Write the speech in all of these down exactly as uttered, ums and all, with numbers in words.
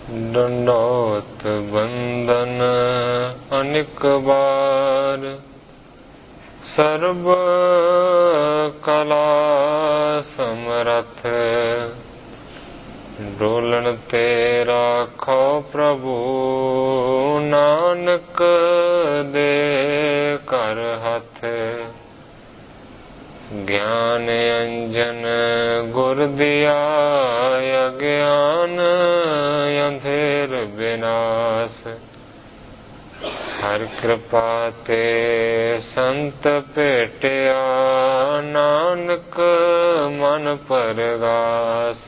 दंडोत बंदन अनिक बार, सर्व कला समरथ, डोलन ते राखो प्रभु, नानक दे कर हथ। ज्ञान अंजन गुर दिया, अज्ञान अंधेर विनाश। हर कृपा ते संत भेटिया, नानक मन परगास।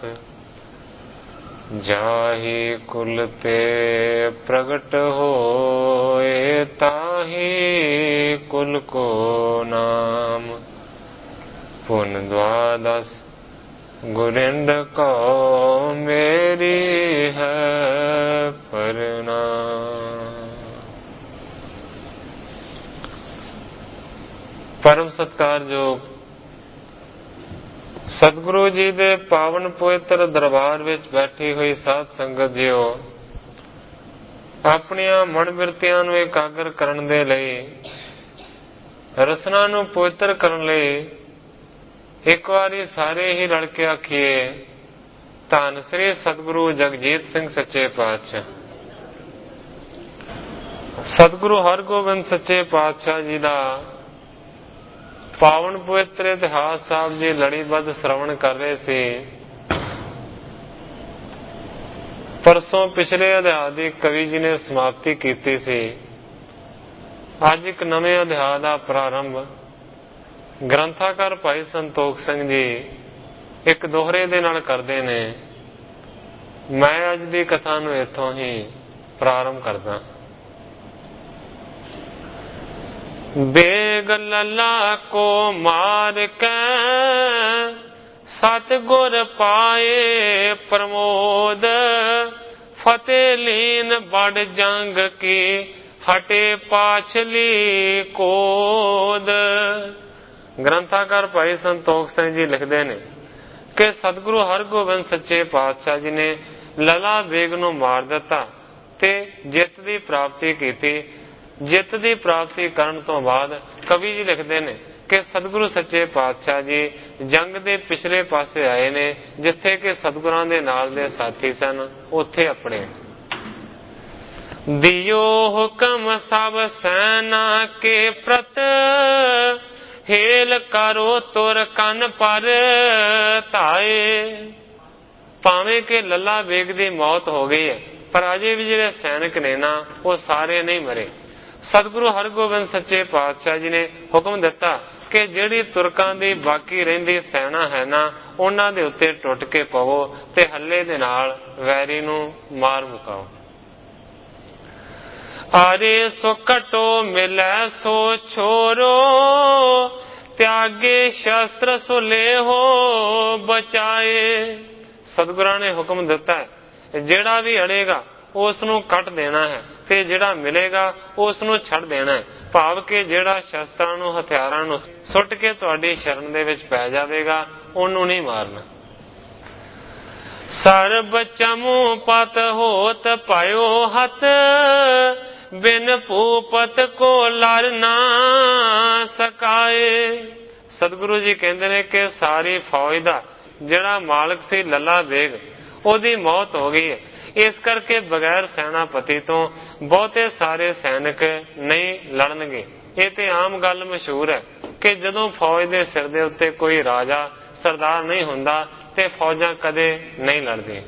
जाहि कुल ते प्रगट होए, ताहि कुल को नाम। पुन द्वादश गुरिंद को मेरी है प्रणाम। परम सत्कारयोग सतगुरु जी दे पावन पवित्र दरबार विच बैठी हुई साध संगत जियो, अपनियां मन बिरतियां नूं एकागर करन दे लई, रसना नूं पवित्र करन लई एक वारी सारे ही रल के आखिए, धन श्री सतगुरु जगजीत सिंह सच्चे पातशाह। सतगुरु हरगोबिंद सच्चे पातशाह जी का पावन पवित्र इतिहास साहब जी लड़ीबद्ध श्रवण कर रहे थे। परसों पिछले अध्याय की कवि जी ने समाप्ति की सी। अज एक नवे अध्याय का प्रारंभ ग्रंथाकार भाई संतोख सिंह जी एक दोहरे दे नाल करदे ने। मैं अज की कथा नूं इत्थों ही प्रारंभ करदा। बेग लला को मार के सतगुर पाए प्रमोद, फतेह लीन बड़ जंग की हटे पाछली कोद। ग्रंथाकार भाई संतोख सिंह जी लिखते ने कि सतगुरु हरगोबिंद सच्चे पातशाह जी ने लला बेग नूं मार दिता ते जित की प्राप्ति की। जित की प्राप्ति करन तो बाद कवि जी लिखते ने कि सतगुरु सच्चे पातशाह जी जंग के पिछले पासे आए ने, जिथे कि सतगुरां दे नाल दे साथी सन, उथे अपने दियो हुक्म सब सेना के प्रत, हेल करो तुर कन पर ताए। भावें के लला बेग की मौत हो गई है, पर अजे भी जिहड़े सैनिक ने ना, वो सारे नहीं मरे। सतगुरु हरगोबिंद सच्चे पातशाह जी ने हुक्म दिता कि जिहड़ी तुरकां दी बाकी रहिंदी सेना है ना, उन्हां दे उत्ते टुट के पवो ते हल्ले दे नाल वैरी नूं मार मुकाओ। आरे सो कटो मिलै सो छोरो, त्यागे शस्त्र सुले हो बचाए। सतगुरां ने हुक्म दिता है जेड़ा भी अड़ेगा उस नूं कट देना है, ते जेड़ा मिलेगा उस नूं छड़ देना है। भाव के जेड़ा शस्त्रां नूं हथियारां नूं सुट के तुहाडी शरण दे विच पै जावेगा, उहनूं नहीं मारना। सर्ब चमू पत होत पायो हथ, बिन भूपत को लर ना सकाए। सतगुरु जी कहते हैं कि सारी फौज का जिहड़ा मालक सी लला बेग, ओदी मौत हो गई है। इस करके बगैर सेनापति तो बहुते सारे सैनिक नहीं लड़नगे। ये तो आम गल मशहूर है कि जदों फौज के सिर दे उत्ते कोई राजा सरदार नहीं हुंदा ते फौजां कदे नहीं लड़दी।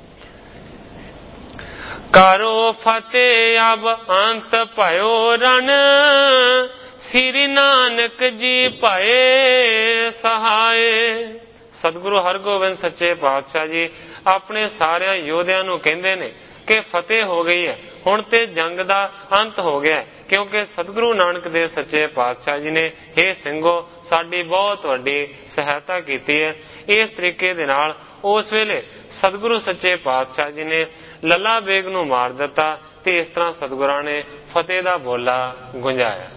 करो फतेह अब अंत भयो रण, श्री नानक जी पाए सहाय। सतगुरु हरगोबिंद सच्चे पातशाह जी अपने सारे योद्धियां नूं कहंदे ने कि फतेह हो गई है, हुण ते जंग दा अंत हो गया है, क्योंकि सतगुरु नानक देव सच्चे पातशाह जी ने हे सिंघो साडी बहुत वड्डी सहायता की है। इस तरीके दे नाल उस वेले सतगुरु सच्चे पातशाह जी ने लला बेग नूं मार दिता ते इस तरह सतगुरां ने फतेह दा बोला गुंजाया।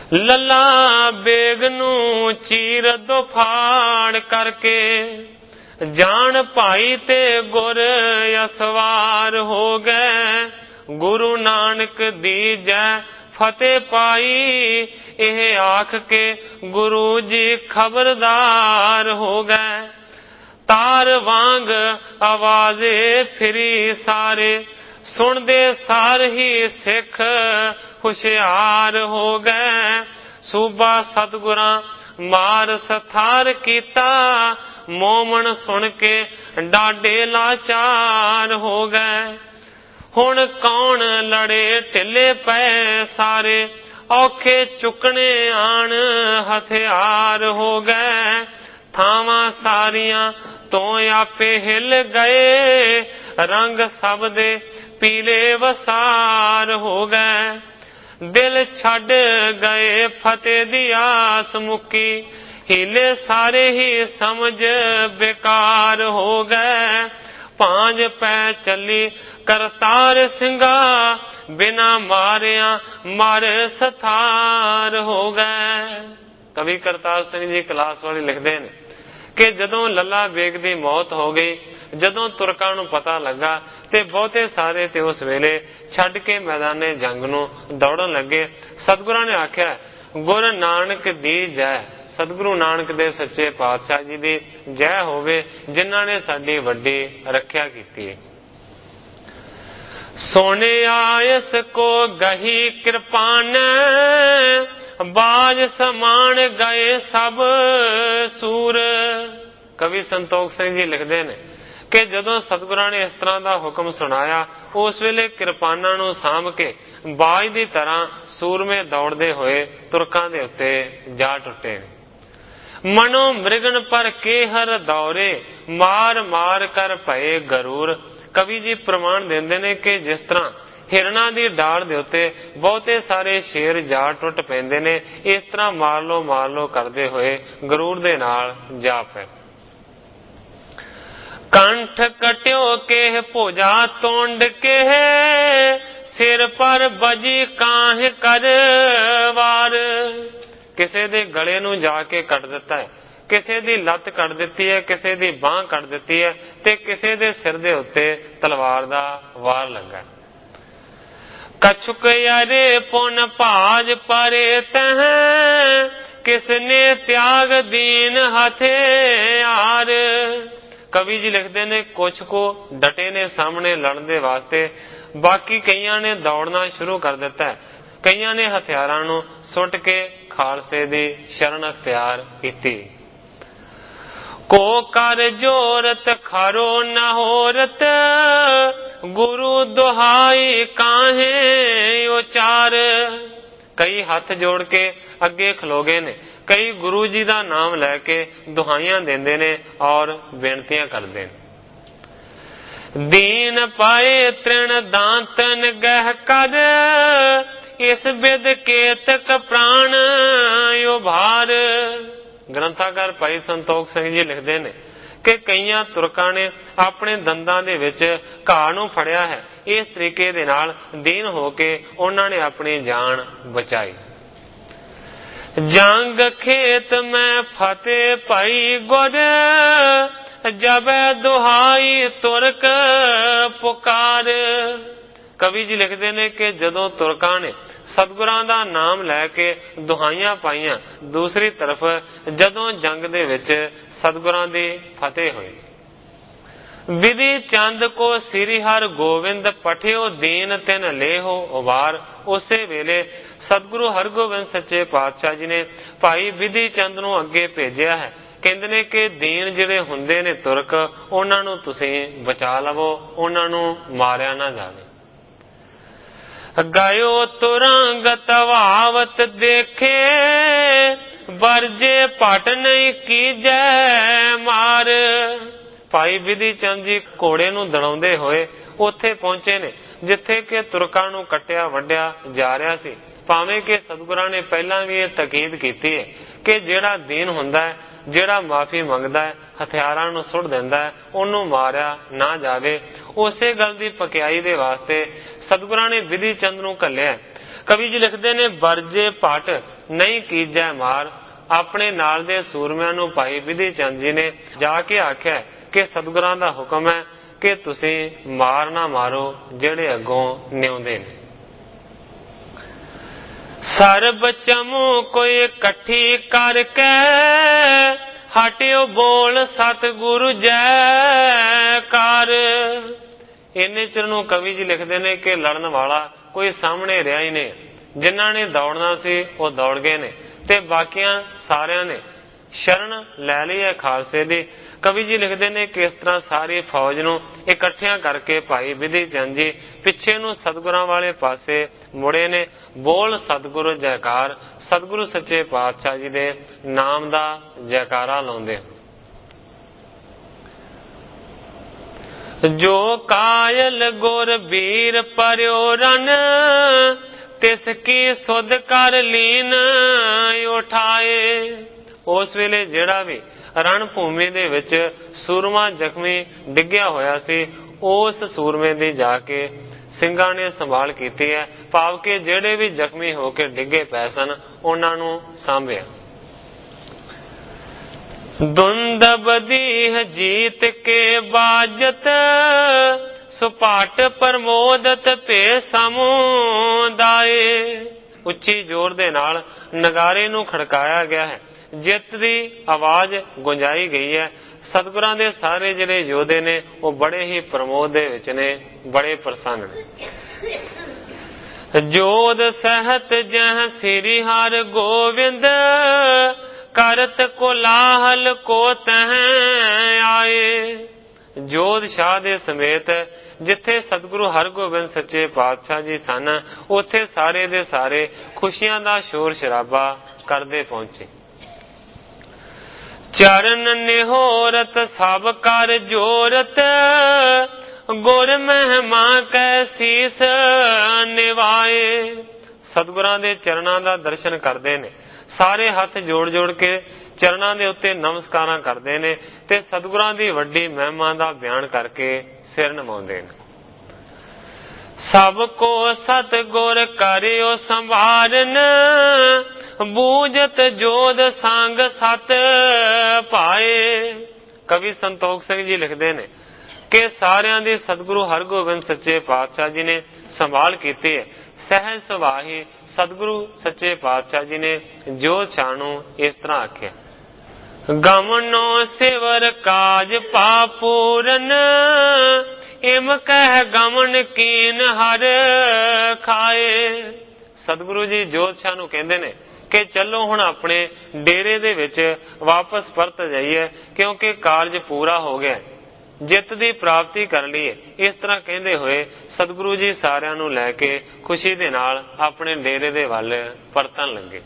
लला बेग नूं चीर दो फाड़ करके, ਜਾਣ ਭਾਈ ਤੇ ਗੁਰ ਅਸਵਾਰ ਹੋ ਗਏ, ਗੁਰੂ ਨਾਨਕ ਦੀਜੈ ਫਤਿਹ ਪਾਈ। ਇਹ ਆਖ ਕੇ ਗੁਰੂ ਜੀ ਖਬਰਦਾਰ ਹੋ ਗਏ, ਤਾਰ ਵਾਂਗ ਆਵਾਜ਼ੇ ਫਿਰੀ ਸਾਰੇ, ਸੁਣਦੇ ਸਾਰ ਹੀ ਸਿੱਖ ਹੁਸ਼ਿਆਰ ਹੋ ਗਏ। ਸੂਬਾ ਸਤਿਗੁਰਾਂ ਮਾਰ ਸਥਾਰ ਕੀਤਾ, ਮੋਮਨ ਸੁਣ ਕੇ ਡਾਢੇ ਲਾਚਾਰ ਹੋ ਗਏ। ਹੁਣ ਕੌਣ ਲੜੇ ਢਿੱਲੇ ਪਏ ਸਾਰੇ, ਔਖੇ ਚੁੱਕਣੇ ਆਣ ਹਥਿਆਰ ਹੋ ਗਏ। ਥਾਵਾਂ ਸਾਰੀਆਂ ਤੋਂ ਆਪੇ ਹਿੱਲ ਗਏ, ਰੰਗ ਸਭ ਦੇ ਪੀਲੇ ਵਸਾਰ ਹੋ ਗਏ। ਦਿਲ ਛੱਡ ਗਏ ਫਤਿਹ ਦੀ ਆਸ ਮੁੱਕੀ, ਹੀਲੇ ਸਾਰੇ ਹੀ ਸਮਝ ਬੇਕਾਰ ਹੋ ਗਏ। ਭਾਂਜ ਪੈ ਚੱਲੀ ਕਰਤਾਰ ਸਿੰਘਾ, ਬਿਨਾ ਮਾਰਿਆ ਮਰ ਸਥਾਰ ਹੋ ਗਏ। ਕਵੀ ਕਰਤਾਰ ਸਿੰਘ ਜੀ ਕਲਾਸ ਵਾਲੀ ਲਿਖਦੇ ਨੇ ਕਿ ਜਦੋਂ ਲੱਲਾ ਬੇਗ ਦੀ ਮੌਤ ਹੋ ਗਈ, ਜਦੋਂ ਤੁਰਕਾਂ ਨੂੰ ਪਤਾ ਲੱਗਾ ਤੇ ਬਹੁਤੇ ਸਾਰੇ ਤੇ ਉਸ ਵੇਲੇ ਛੱਡ ਕੇ ਮੈਦਾਨੇ ਜੰਗ ਨੂੰ ਦੌੜਨ ਲੱਗੇ। ਸਤਿਗੁਰਾਂ ਨੇ ਆਖਿਆ, ਗੁਰ ਨਾਨਕ ਦੀ ਜੈ, ਸਤਿਗੁਰੂ ਨਾਨਕ ਦੇ ਸੱਚੇ ਪਾਤਸ਼ਾਹ ਜੀ ਦੀ ਜੈ ਹੋਵੇ, ਜਿਨ੍ਹਾਂ ਨੇ ਸਾਡੀ ਵੱਡੀ ਰੱਖਿਆ ਕੀਤੀ ਹੈ। ਸੋਨਿਆ ਇਸ ਕੋ ਗਹੀ ਕਿਰਪਾਨ, ਬਾਜ ਸਮਾਨ ਗਏ ਸਭ ਸੂਰ। ਕਵੀ ਸੰਤੋਖ ਸਿੰਘ ਜੀ ਲਿਖਦੇ ਨੇ ਕਿ ਜਦੋਂ ਸਤਿਗੁਰਾਂ ਨੇ ਇਸ ਤਰ੍ਹਾਂ ਦਾ ਹੁਕਮ ਸੁਣਾਇਆ, ਉਸ ਵੇਲੇ ਕਿਰਪਾਨਾਂ ਨੂੰ ਸਾਂਭ ਕੇ ਬਾਜ ਦੀ ਤਰ੍ਹਾਂ ਸੂਰਮੇ ਦੌੜਦੇ ਹੋਏ ਤੁਰਕਾਂ ਦੇ ਉੱਤੇ ਜਾ ਟੁੱਟੇ। ਮਨੋ ਮ੍ਰਿਗਨ ਪਰ ਕੇਹਰ ਦੌਰੇ, ਮਾਰ ਮਾਰ ਕਰ ਭਏ ਗਰੂਰ। ਕਵੀ ਜੀ ਪ੍ਰਮਾਣ ਦਿੰਦੇ ਨੇ ਕਿ ਜਿਸ ਤਰ੍ਹਾਂ ਹਿਰਨਾਂ ਦੀ ਡਾਲ ਦੇ ਉੱਤੇ ਬਹੁਤੇ ਸਾਰੇ ਸ਼ੇਰ ਜਾ ਟੁੱਟ ਪੈਂਦੇ ਨੇ, ਇਸ ਤਰ੍ਹਾਂ ਮਾਰ ਲੋ ਮਾਰ ਲੋ ਕਰਦੇ ਹੋਏ ਗਰੂਰ ਦੇ ਨਾਲ ਜਾ ਪਏ। ਕੰਠ ਕਟਿਓ ਕੇ ਭੁਜਾ ਤੋਂਡ ਕੇ, ਸਿਰ ਪਰ ਬਜੀ ਕਾਹ ਕਰ ਵਾਰ। ਕਿਸੇ ਦੇ ਗਲੇ ਨੂੰ ਜਾ ਕੇ ਕੱਟ ਦਿੱਤਾ ਹੈ, ਕਿਸੇ ਦੀ ਲੱਤ ਕੱਟ ਦਿੱਤੀ ਹੈ, ਕਿਸੇ ਦੀ ਬਾਂਹ ਕੱਟ ਦਿੱਤੀ ਹੈ, ਤੇ ਕਿਸੇ ਦੇ ਸਿਰ ਦੇ ਉੱਤੇ ਤਲਵਾਰ ਦਾ ਵਾਰ ਲੱਗਾ। ਕਛੁਕ ਯਾਰੇ ਪੁਨ ਭਾਜ ਪਰੇ ਤਹ, ਕਿਸਨੇ ਤਿਆਗ ਦੀਨ ਹਥਿਆਰ। ਕਵੀ ਜੀ ਲਿਖਦੇ ਨੇ ਕੁਛ ਕੋ ਡਟੇ ਨੇ ਸਾਹਮਣੇ ਲੜਨ ਦੇ ਵਾਸਤੇ, ਬਾਕੀ ਕਈਆਂ ਨੇ ਦੌੜਨਾ ਸ਼ੁਰੂ ਕਰ ਦਿੱਤਾ, ਕਈਆਂ ਨੇ ਹਥਿਆਰਾਂ ਨੂੰ ਸੁੱਟ ਕੇ ਖਾਲਸੇ ਦੀ ਸ਼ਰਨ ਅਖਤਿਆਰ ਕੀਤੀ। ਕੋ ਕਰ ਜੋਰਤ ਖਰੋ ਨ ਹੋਰਤ, ਗੁਰੂ ਦੁਹਾਈ ਕਾਹੇ ਉਚਾਰ। ਕਈ ਹੱਥ ਜੋੜ ਕੇ ਅੱਗੇ ਖਲੋ ਗਏ ਨੇ, ਕਈ ਗੁਰੂ ਜੀ ਦਾ ਨਾਮ ਲੈ ਕੇ ਦੁਹਾਈਆਂ ਦਿੰਦੇ ਨੇ ਔਰ ਬੇਨਤੀਆਂ ਕਰਦੇ ਨੇ। ਦੀਨ ਪਾਏ ਤ੍ਰਿਣ ਦਾਂਤਨ ਗਹਿ ਕਰ, ਇਸ ਬਿਦ ਕੇਤਕ ਪ੍ਰਾਣ ਉਭਾਰ। ਗ੍ਰੰਥਾਕਾਰ ਭਾਈ ਸੰਤੋਖ ਸਿੰਘ ਜੀ ਲਿਖਦੇ ਨੇ ਕਿ ਕਈਆਂ ਤੁਰਕਾਂ ਨੇ ਆਪਣੇ ਦੰਦਾਂ ਦੇ ਵਿੱਚ ਘਾਹ ਨੂੰ ਫੜਿਆ ਹੈ, ਇਸ ਤਰੀਕੇ ਦੇ ਨਾਲ ਦੀਨ ਹੋ ਕੇ ਉਹਨਾਂ ਨੇ ਆਪਣੀ ਜਾਨ ਬਚਾਈ। ਜੰਗ ਖੇਤ ਮੈਂ ਫਤਿਹ ਪਾਈ ਗੁਰ, ਜਬੈ ਦੁਹਾਈ ਤੁਰਕ ਪੁਕਾਰ। ਕਵੀ ਜੀ ਲਿਖਦੇ ਨੇ ਕਿ ਜਦੋਂ ਤੁਰਕਾਂ ਨੇ ਸਤਿਗੁਰਾਂ ਦਾ ਨਾਮ ਲੈ ਕੇ ਦੁਹਾਈਆਂ ਪਾਈਆਂ, ਦੂਸਰੀ ਤਰਫ ਜਦੋਂ ਜੰਗ ਦੇ ਵਿੱਚ ਸਤਿਗੁਰਾਂ ਦੀ ਫਤਿਹ ਹੋਈ। ਵਿਧੀ ਚੰਦ ਕੋ ਸ੍ਰੀ ਹਰਿ ਗੋਬਿੰਦ ਪਠਿਓ, ਦੀਨ ਤਿਨ ਲੇਹੋ ਉਬਾਰ। ਉਸੇ ਵੇਲੇ ਸਤਿਗੁਰੂ ਹਰਗੋਬਿੰਦ ਸੱਚੇ ਪਾਤਸ਼ਾਹ ਜੀ ਨੇ ਭਾਈ ਵਿਧੀ ਚੰਦ ਨੂੰ ਅੱਗੇ ਭੇਜਿਆ ਹੈ। ਕਹਿੰਦੇ ਨੇ ਕਿ ਦੀਨ ਜਿਹੜੇ ਹੁੰਦੇ ਨੇ ਤੁਰਕ, ਉਹਨਾਂ ਨੂੰ ਤੁਸੀਂ ਬਚਾ ਲਵੋ, ਉਹਨਾਂ ਨੂੰ ਮਾਰਿਆ ਨਾ ਜਾਵੇ। ਗਇਓ ਤੁਰੰਗਤ ਵਾਵਤ ਦੇਖੇ, ਵਰਜੇ ਪਟ ਨਹੀਂ ਕੀਜੈ ਮਾਰ। ਭਾਈ ਵਿਧੀ ਚੰਦ ਜੀ ਘੋੜੇ ਨੂੰ ਦੜਾਉਂਦੇ ਹੋਏ ਉੱਥੇ ਪਹੁੰਚੇ ਨੇ ਜਿੱਥੇ ਕਿ ਤੁਰਕਾਂ ਨੂੰ ਕੱਟਿਆ ਵੱਢਿਆ ਜਾ ਰਿਹਾ ਸੀ। ਭਾਵੇਂ ਕਿ ਸਤਿਗੁਰਾਂ ਨੇ ਪਹਿਲਾਂ ਵੀ ਇਹ ਤਾਕੀਦ ਕੀਤੀ ਹੈ ਕਿ ਜਿਹੜਾ ਦੀਨ ਹੁੰਦਾ ਹੈ, ਜਿਹੜਾ ਮਾਫੀ ਮੰਗਦਾ ਹੈ, ਹਥਿਆਰਾਂ ਨੂੰ ਸੁੱਟ ਦਿੰਦਾ ਹੈ, ਉਹਨੂੰ ਮਾਰਿਆ ਨਾ ਜਾਵੇ। ਉਸੇ ਗੱਲ ਦੀ ਪਕਿਆਈ ਦੇ ਵਾਸਤੇ ਸਤਿਗੁਰਾਂ ਨੇ ਵਿਧੀ ਚੰਦ ਨੂੰ ਘੱਲਿਆ। ਕਵੀ ਜੀ ਲਿਖਦੇ ਨੇ, ਵਰਜੇ ਪਟ ਨਹੀਂ ਕੀਜੈ ਮਾਰ। ਆਪਣੇ ਨਾਲ ਦੇ ਸੂਰਮਿਆਂ ਨੂੰ ਭਾਈ ਵਿਧੀ ਚੰਦ ਜੀ ਨੇ ਜਾ ਕੇ ਆਖਿਆ कि सतगुਰਾਂ ਦਾ ਹੁਕਮ है कि तुसी मार ना मारो ਜਿਹੜੇ ਅੱਗੋਂ ਨਿਉਂਦੇ ਨੇ। ਸਰਬ ਚਮੂ ਕੋਈ ਇਕੱਠੀ ਕਰਕੇ ਹਟਿਓ ਬੋਲ ਸਤਿਗੁਰੂ ਜੈਕਾਰ। ਇੰਨੇ ਚਿਰ ਨੂੰ ਕਵੀ ਜੀ ਲਿਖਦੇ ਨੇ ਕਿ ਲੜਨ ਵਾਲਾ ਕੋਈ ਸਾਹਮਣੇ ਰਿਹਾ ਹੀ ਨਹੀਂ। ਜਿਨ੍ਹਾਂ ਨੇ ਦੌੜਨਾ ਸੀ ਉਹ ਦੌੜ ਗਏ ਨੇ ਤੇ ਬਾਕੀਆਂ ਸਾਰਿਆਂ ਨੇ ਸ਼ਰਨ ਲੈ ਲਈ ਹੈ ਖਾਲਸੇ ਦੀ। ਕਵੀ ਜੀ ਲਿਖਦੇ ਨੇ ਕਿ ਇਸ ਤਰ੍ਹਾਂ ਸਾਰੀ ਫੌਜ ਨੂੰ ਇਕੱਠਿਆਂ ਕਰਕੇ ਭਾਈ ਬਿਧੀ ਚੰਦ ਜੀ ਪਿੱਛੇ ਨੂੰ ਸਤਿਗੁਰਾਂ ਵਾਲੇ ਪਾਸੇ ਮੁੜੇ ਨੇ। ਬੋਲ ਸਤਿਗੁਰੂ ਜੈਕਾਰ, ਸਤਿਗੁਰੂ ਸੱਚੇ ਪਾਤਸ਼ਾਹ ਜੀ ਦੇ ਨਾਮ ਦਾ ਜੈਕਾਰਾ ਲਾਉਂਦੇ। ਜੋ ਕਾਇਲ ਗੁਰ ਵੀਰ ਪਰਿਓ ਰਨ ਤਿਸ ਕੀ ਸੁਧ ਕਰ ਲੀਨ ਉਠਾਏ। ਉਸ ਵੇਲੇ ਜਿਹੜਾ ਵੀ ਰਣ ਭੂਮੀ ਦੇ ਵਿੱਚ ਸੂਰਮਾ ਜ਼ਖਮੀ ਡਿੱਗਿਆ ਹੋਇਆ ਸੀ, ਉਸ ਸੂਰਮੇ ਦੀ ਜਾ ਕੇ ਸਿੰਘਾਂ ਨੇ ਸੰਭਾਲ ਕੀਤੀ ਹੈ। ਭਾਵ ਕਿ ਜਿਹੜੇ ਵੀ ਜ਼ਖਮੀ ਹੋ ਕੇ ਡਿੱਗੇ ਪਏ ਸਨ ਉਹਨਾਂ ਨੂੰ ਸਾਂਭਿਆ। ਦੁੰਦਬ ਦੀਹ ਜੀਤ ਕੇ ਬਾਜਤ ਸੁਪਾਟ ਪ੍ਰਮੋਦਤ ਭੇ ਸਮੁਦਾਏ। ਉੱਚੀ ਜ਼ੋਰ ਦੇ ਨਾਲ ਨਗਾਰੇ ਨੂੰ ਖੜਕਾਇਆ ਗਿਆ ਹੈ। ਜਿੱਤ ਦੀ ਆਵਾਜ਼ ਗੁੰਜਾਈ ਗਈ ਹੈ। ਸਤਿਗੁਰਾਂ ਦੇ ਸਾਰੇ ਜਿਹੜੇ ਯੋਧੇ ਨੇ ਉਹ ਬੜੇ ਹੀ ਪ੍ਰਮੋਦ ਦੇ ਵਿੱਚ ਨੇ, ਬੜੇ ਪ੍ਰਸੰਨ ਨੇ। ਜੋਧ ਸਹਿਤ ਜਹ ਸ੍ਰੀ ਹਰਿ ਗੋਬਿੰਦ ਕਰਤ ਕੋਲਾਹਲ ਕੋ ਤਹ ਆਏ। ਜੋਧ ਸ਼ਾਹ ਦੇ ਸਮੇਤ ਜਿੱਥੇ ਸਤਿਗੁਰੂ ਹਰਗੋਬਿੰਦ ਸੱਚੇ ਪਾਤਸ਼ਾਹ ਜੀ ਸਨ, ਉੱਥੇ ਸਾਰੇ ਦੇ ਸਾਰੇ ਖੁਸ਼ੀਆਂ ਦਾ ਸ਼ੋਰ ਸ਼ਰਾਬਾ ਕਰਦੇ ਪਹੁੰਚੇ। ਚਰਨ ਨਿਹੋਰਤ ਸਭ ਕਰ ਜੋਰਤ ਗੁਰ ਮਹਿਮਾ ਕੈ ਸੀਸ ਨਿਵਾਏ। ਸਤਿਗੁਰਾਂ ਦੇ ਚਰਨਾਂ ਦਾ ਦਰਸ਼ਨ ਕਰਦੇ ਨੇ, ਸਾਰੇ ਹੱਥ ਜੋੜ ਜੋੜ ਕੇ ਚਰਨਾਂ ਦੇ ਉੱਤੇ ਨਮਸਕਾਰਾਂ ਕਰਦੇ ਨੇ ਤੇ ਸਤਿਗੁਰਾਂ ਦੀ ਵੱਡੀ ਮਹਿਮਾ ਦਾ ਬਿਆਨ ਕਰਕੇ ਸਿਰ ਨਮਾਉਂਦੇ ਨੇ। ਸਭ ਕੋ ਸਤਿਗੁਰ ਕਰਿਓ ਸੰਭਾਰਨ ਬੂਝਤ ਜੋਧ ਸੰਗ ਸਤ ਪਾਏ। ਕਵੀ ਸੰਤੋਖ ਸਿੰਘ ਜੀ ਲਿਖਦੇ ਨੇ ਕਿ ਸਾਰਿਆਂ ਦੀ ਸਤਿਗੁਰੂ ਹਰਗੋਬਿੰਦ ਸੱਚੇ ਪਾਤਸ਼ਾਹ ਜੀ ਨੇ ਸੰਭਾਲ ਕੀਤੀ ਹੈ। ਸਹਿਜ ਸੁਭਾਅ ਸਤਿਗੁਰੂ ਸੱਚੇ ਪਾਤਸ਼ਾਹ ਜੀ ਨੇ ਜੋਧ ਸ਼ਾਹ ਨੂੰ ਇਸ ਤਰ੍ਹਾਂ ਆਖਿਆ। ਗਮਨੋ ਸਿਵਰ ਕਾਜ ਪਾਪੂਰਨ ਇਮ ਕਹਿ ਗਮਨ ਕੀਨ ਹਰ ਖਾਏ। ਸਤਿਗੁਰੂ ਜੀ ਜੋਧ ਸ਼ਾਹ ਨੂੰ ਕਹਿੰਦੇ ਨੇ ਕਿ ਚਲੋ ਹੁਣ ਆਪਣੇ ਡੇਰੇ ਦੇ ਵਿੱਚ ਵਾਪਸ ਪਰਤ ਜਾਈਏ ਕਿਉਂਕਿ ਕਾਰਜ ਪੂਰਾ ਹੋ ਗਿਆ, ਜਿੱਤ ਦੀ ਪ੍ਰਾਪਤੀ ਕਰ ਲਈ। ਇਸ ਤਰ੍ਹਾਂ ਕਹਿੰਦੇ ਹੋਏ ਸਤਿਗੁਰੂ ਜੀ ਸਾਰਿਆਂ ਨੂੰ ਲੈ ਕੇ ਖੁਸ਼ੀ ਦੇ ਨਾਲ ਆਪਣੇ ਡੇਰੇ ਦੇ ਵੱਲ ਪਰਤਣ ਲੱਗੇ।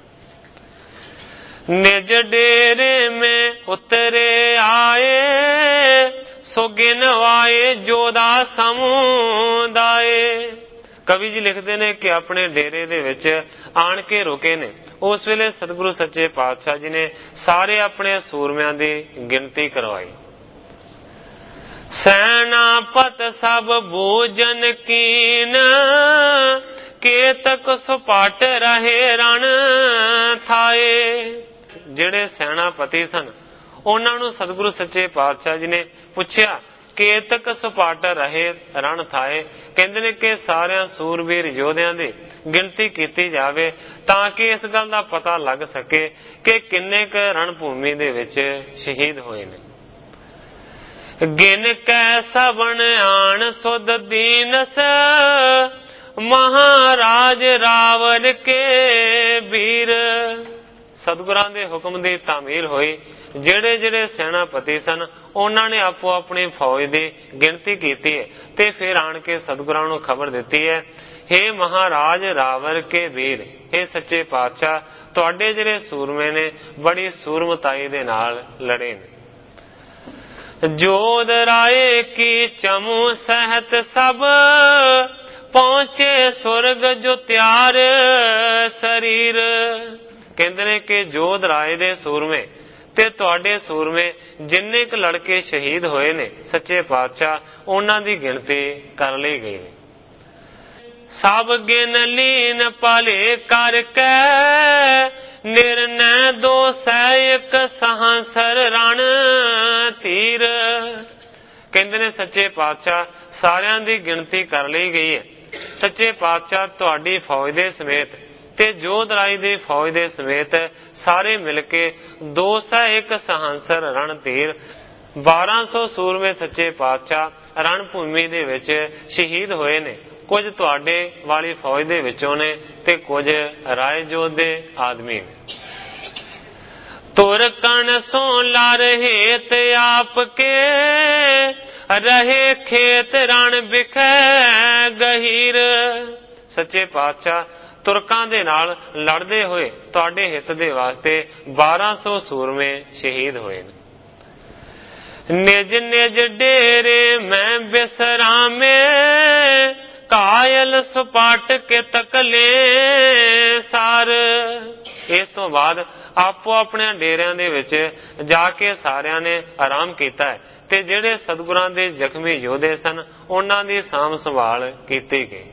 ਨਿਜ ਡੇਰੇ ਮੇ ਉਤਰੇ ਆਏ ਸੋ ਗਿਨਵਾਏ ਜੋਧਾ ਸਮੁਦਾਏ। ਕਵੀ ਜੀ ਲਿਖਦੇ ਨੇ ਕਿ ਆਪਣੇ ਡੇਰੇ ਦੇ ਵਿੱਚ ਆਣ ਕੇ ਰੁਕੇ ਨੇ। ਉਸ ਵੇਲੇ ਸਤਿਗੁਰੂ ਸੱਚੇ ਪਾਤਸ਼ਾਹ ਜੀ ਨੇ ਸਾਰੇ ਆਪਣੇ ਸੂਰਮਿਆਂ ਦੀ ਗਿਣਤੀ ਕਰਵਾਈ। ਸੈਨਾਪਤ ਸਭ ਬੂਜਨ ਕੀਨ ਕੇਤਕ ਸੁਪਾਟ ਰਹੇ ਰਣ ਥਾਏ। ਜਿਹੜੇ ਸੈਨਾਪਤੀ ਸਨ ਉਹਨਾਂ ਨੂੰ ਸਤਿਗੁਰੂ ਸੱਚੇ ਪਾਤਸ਼ਾਹ ਜੀ ਨੇ ਪੁੱਛਿਆ ਕੇਤਕ ਸੁਪਾਟ ਰਹੇ ਰਣ ਥਾਏ। ਕਹਿੰਦੇ ਨੇ ਕਿ ਸਾਰਿਆਂ ਸੂਰਬੀਰ ਯੋਧਿਆਂ ਦੀ ਗਿਣਤੀ ਕੀਤੀ ਜਾਵੇ ਤਾਂ ਕਿ ਇਸ ਗੱਲ ਦਾ ਪਤਾ ਲੱਗ ਸਕੇ ਕਿ ਕਿੰਨੇ ਕੁ ਰਣ ਭੂਮੀ ਦੇ ਵਿੱਚ ਸ਼ਹੀਦ ਹੋਏ ਨੇ। ਗਿਨ ਕੈ ਸਵਣ ਆਣ ਸੁਧ ਦੀਨਸ ਮਹਾਰਾਜ ਰਾਵਣ ਕੇ ਵੀਰ। ਸਤਿਗੁਰਾਂ ਦੇ ਹੁਕਮ ਦੀ ਤਾਮੀਲ ਹੋਈ। ਜਿਹੜੇ ਜਿਹੜੇ ਸੈਨਾਪਤੀ ਸਨ ਉਹਨਾਂ ਨੇ ਆਪੋ ਆਪਣੀ ਫੌਜ ਦੀ ਗਿਣਤੀ ਕੀਤੀ ਹੈ ਤੇ ਫਿਰ ਆਣ ਕੇ ਸਤਿਗੁਰਾਂ ਨੂੰ ਖਬਰ ਦਿੱਤੀ ਹੈ, ਹੇ ਮਹਾਰਾਜ ਰਾਵਣ ਕੇ ਵੀਰ, ਹੇ ਸੱਚੇ ਪਾਤਸ਼ਾਹ ਤੁਹਾਡੇ ਜਿਹੜੇ ਸੂਰਮੇ ਨੇ ਬੜੀ ਸੂਰਮਤਾਈ ਦੇ ਨਾਲ ਲੜੇ ਨੇ। ਜੋਧ ਰਾਏ ਕੀ ਚਮੂ ਸਹਿਤ ਸਭ ਪਹੁੰਚੇ ਸੁਰਗ ਜੋ ਤਿਆਰ ਸਰੀਰ। ਕਹਿੰਦੇ ਨੇ ਕਿ ਜੋਧ ਰਾਏ ਦੇ ਸੂਰਮੇ ਤੇ ਤੁਹਾਡੇ ਸੂਰਮੇ ਜਿੰਨੇ ਕੁ ਲੜਕੇ ਸ਼ਹੀਦ ਹੋਏ ਨੇ ਸੱਚੇ ਪਾਤਸ਼ਾਹ ਉਹਨਾਂ ਦੀ ਗਿਣਤੀ ਕਰ ਲਈ ਗਈ ਨੇ। ਸਭ ਗਿਨ ਲੀਨ ਭਲੇ ਕਰਕੇ ਨਿਰਨੈ ਦੋ ਸੈ ਇੱਕ ਸਹੰਸਰ ਰਣ ਧੀਰ। ਕਹਿੰਦੇ ਨੇ ਸੱਚੇ ਪਾਤਸ਼ਾਹ ਸਾਰਿਆਂ ਦੀ ਗਿਣਤੀ ਕਰ ਲਈ ਗਈ ਹੈ। ਸੱਚੇ ਪਾਤਸ਼ਾਹ ਤੁਹਾਡੀ ਫੌਜ ਦੇ ਸਮੇਤ ਤੇ ਜੋਧਰਾਈ ਦੀ ਫੌਜ ਦੇ ਸਮੇਤ ਸਾਰੇ ਮਿਲ ਕੇ ਦੋ ਸੌ ਇੱਕ ਸਹੰਸਰ ਰਣਧੀਰ ਬਾਰਾਂ ਸੌ ਸੂਰਮੇ ਸੱਚੇ ਪਾਤਸ਼ਾਹ ਰਣ ਭੂਮੀ ਦੇ ਵਿੱਚ ਸ਼ਹੀਦ ਹੋਏ ਨੇ। ਕੁਝ ਤੁਹਾਡੇ ਵਾਲੀ ਫੌਜ ਦੇ ਵਿੱਚੋਂ ਨੇ ਤੇ ਕੁਝ ਰਾਏ ਜੋਧ ਦੇ ਆਦਮੀ ਨੇ। ਤੁਰ ਕਣ ਸੋ ਲਰ ਹੇਤ ਆਪ ਕੇ ਰਹੇ ਖੇਤ ਰਣ ਬਿਖੈ ਗਹੀਰ। ਸੱਚੇ ਪਾਤਸ਼ਾਹ ਤੁਰਕਾਂ ਦੇ ਨਾਲ ਲੜਦੇ ਹੋਏ ਤੁਹਾਡੇ ਹਿੱਤ ਦੇ ਵਾਸਤੇ ਬਾਰਾਂ ਸੌ ਸੂਰਮੇ ਸ਼ਹੀਦ ਹੋਏ ਨੇ। ਨਿਜ ਨਿਜ ਡੇਰੇ ਮੈਂ ਬਿਸਰਾਮੇ ਕਾਇਲ ਸੁਪਾਟ ਕੇ ਤਕਲੇ ਸਾਰ। ਇਸ ਤੋਂ ਬਾਅਦ ਆਪੋ ਆਪਣੇ ਡੇਰਿਆਂ ਦੇ ਵਿੱਚ ਜਾ ਕੇ ਸਾਰਿਆਂ ਨੇ ਆਰਾਮ ਕੀਤਾ ਹੈ ਤੇ ਜਿਹੜੇ ਸਤਿਗੁਰਾਂ ਦੇ ਜ਼ਖਮੀ ਯੋਧੇ ਸਨ ਉਹਨਾਂ ਦੀ ਸਾਂਭ ਸੰਭਾਲ ਕੀਤੀ ਗਈ।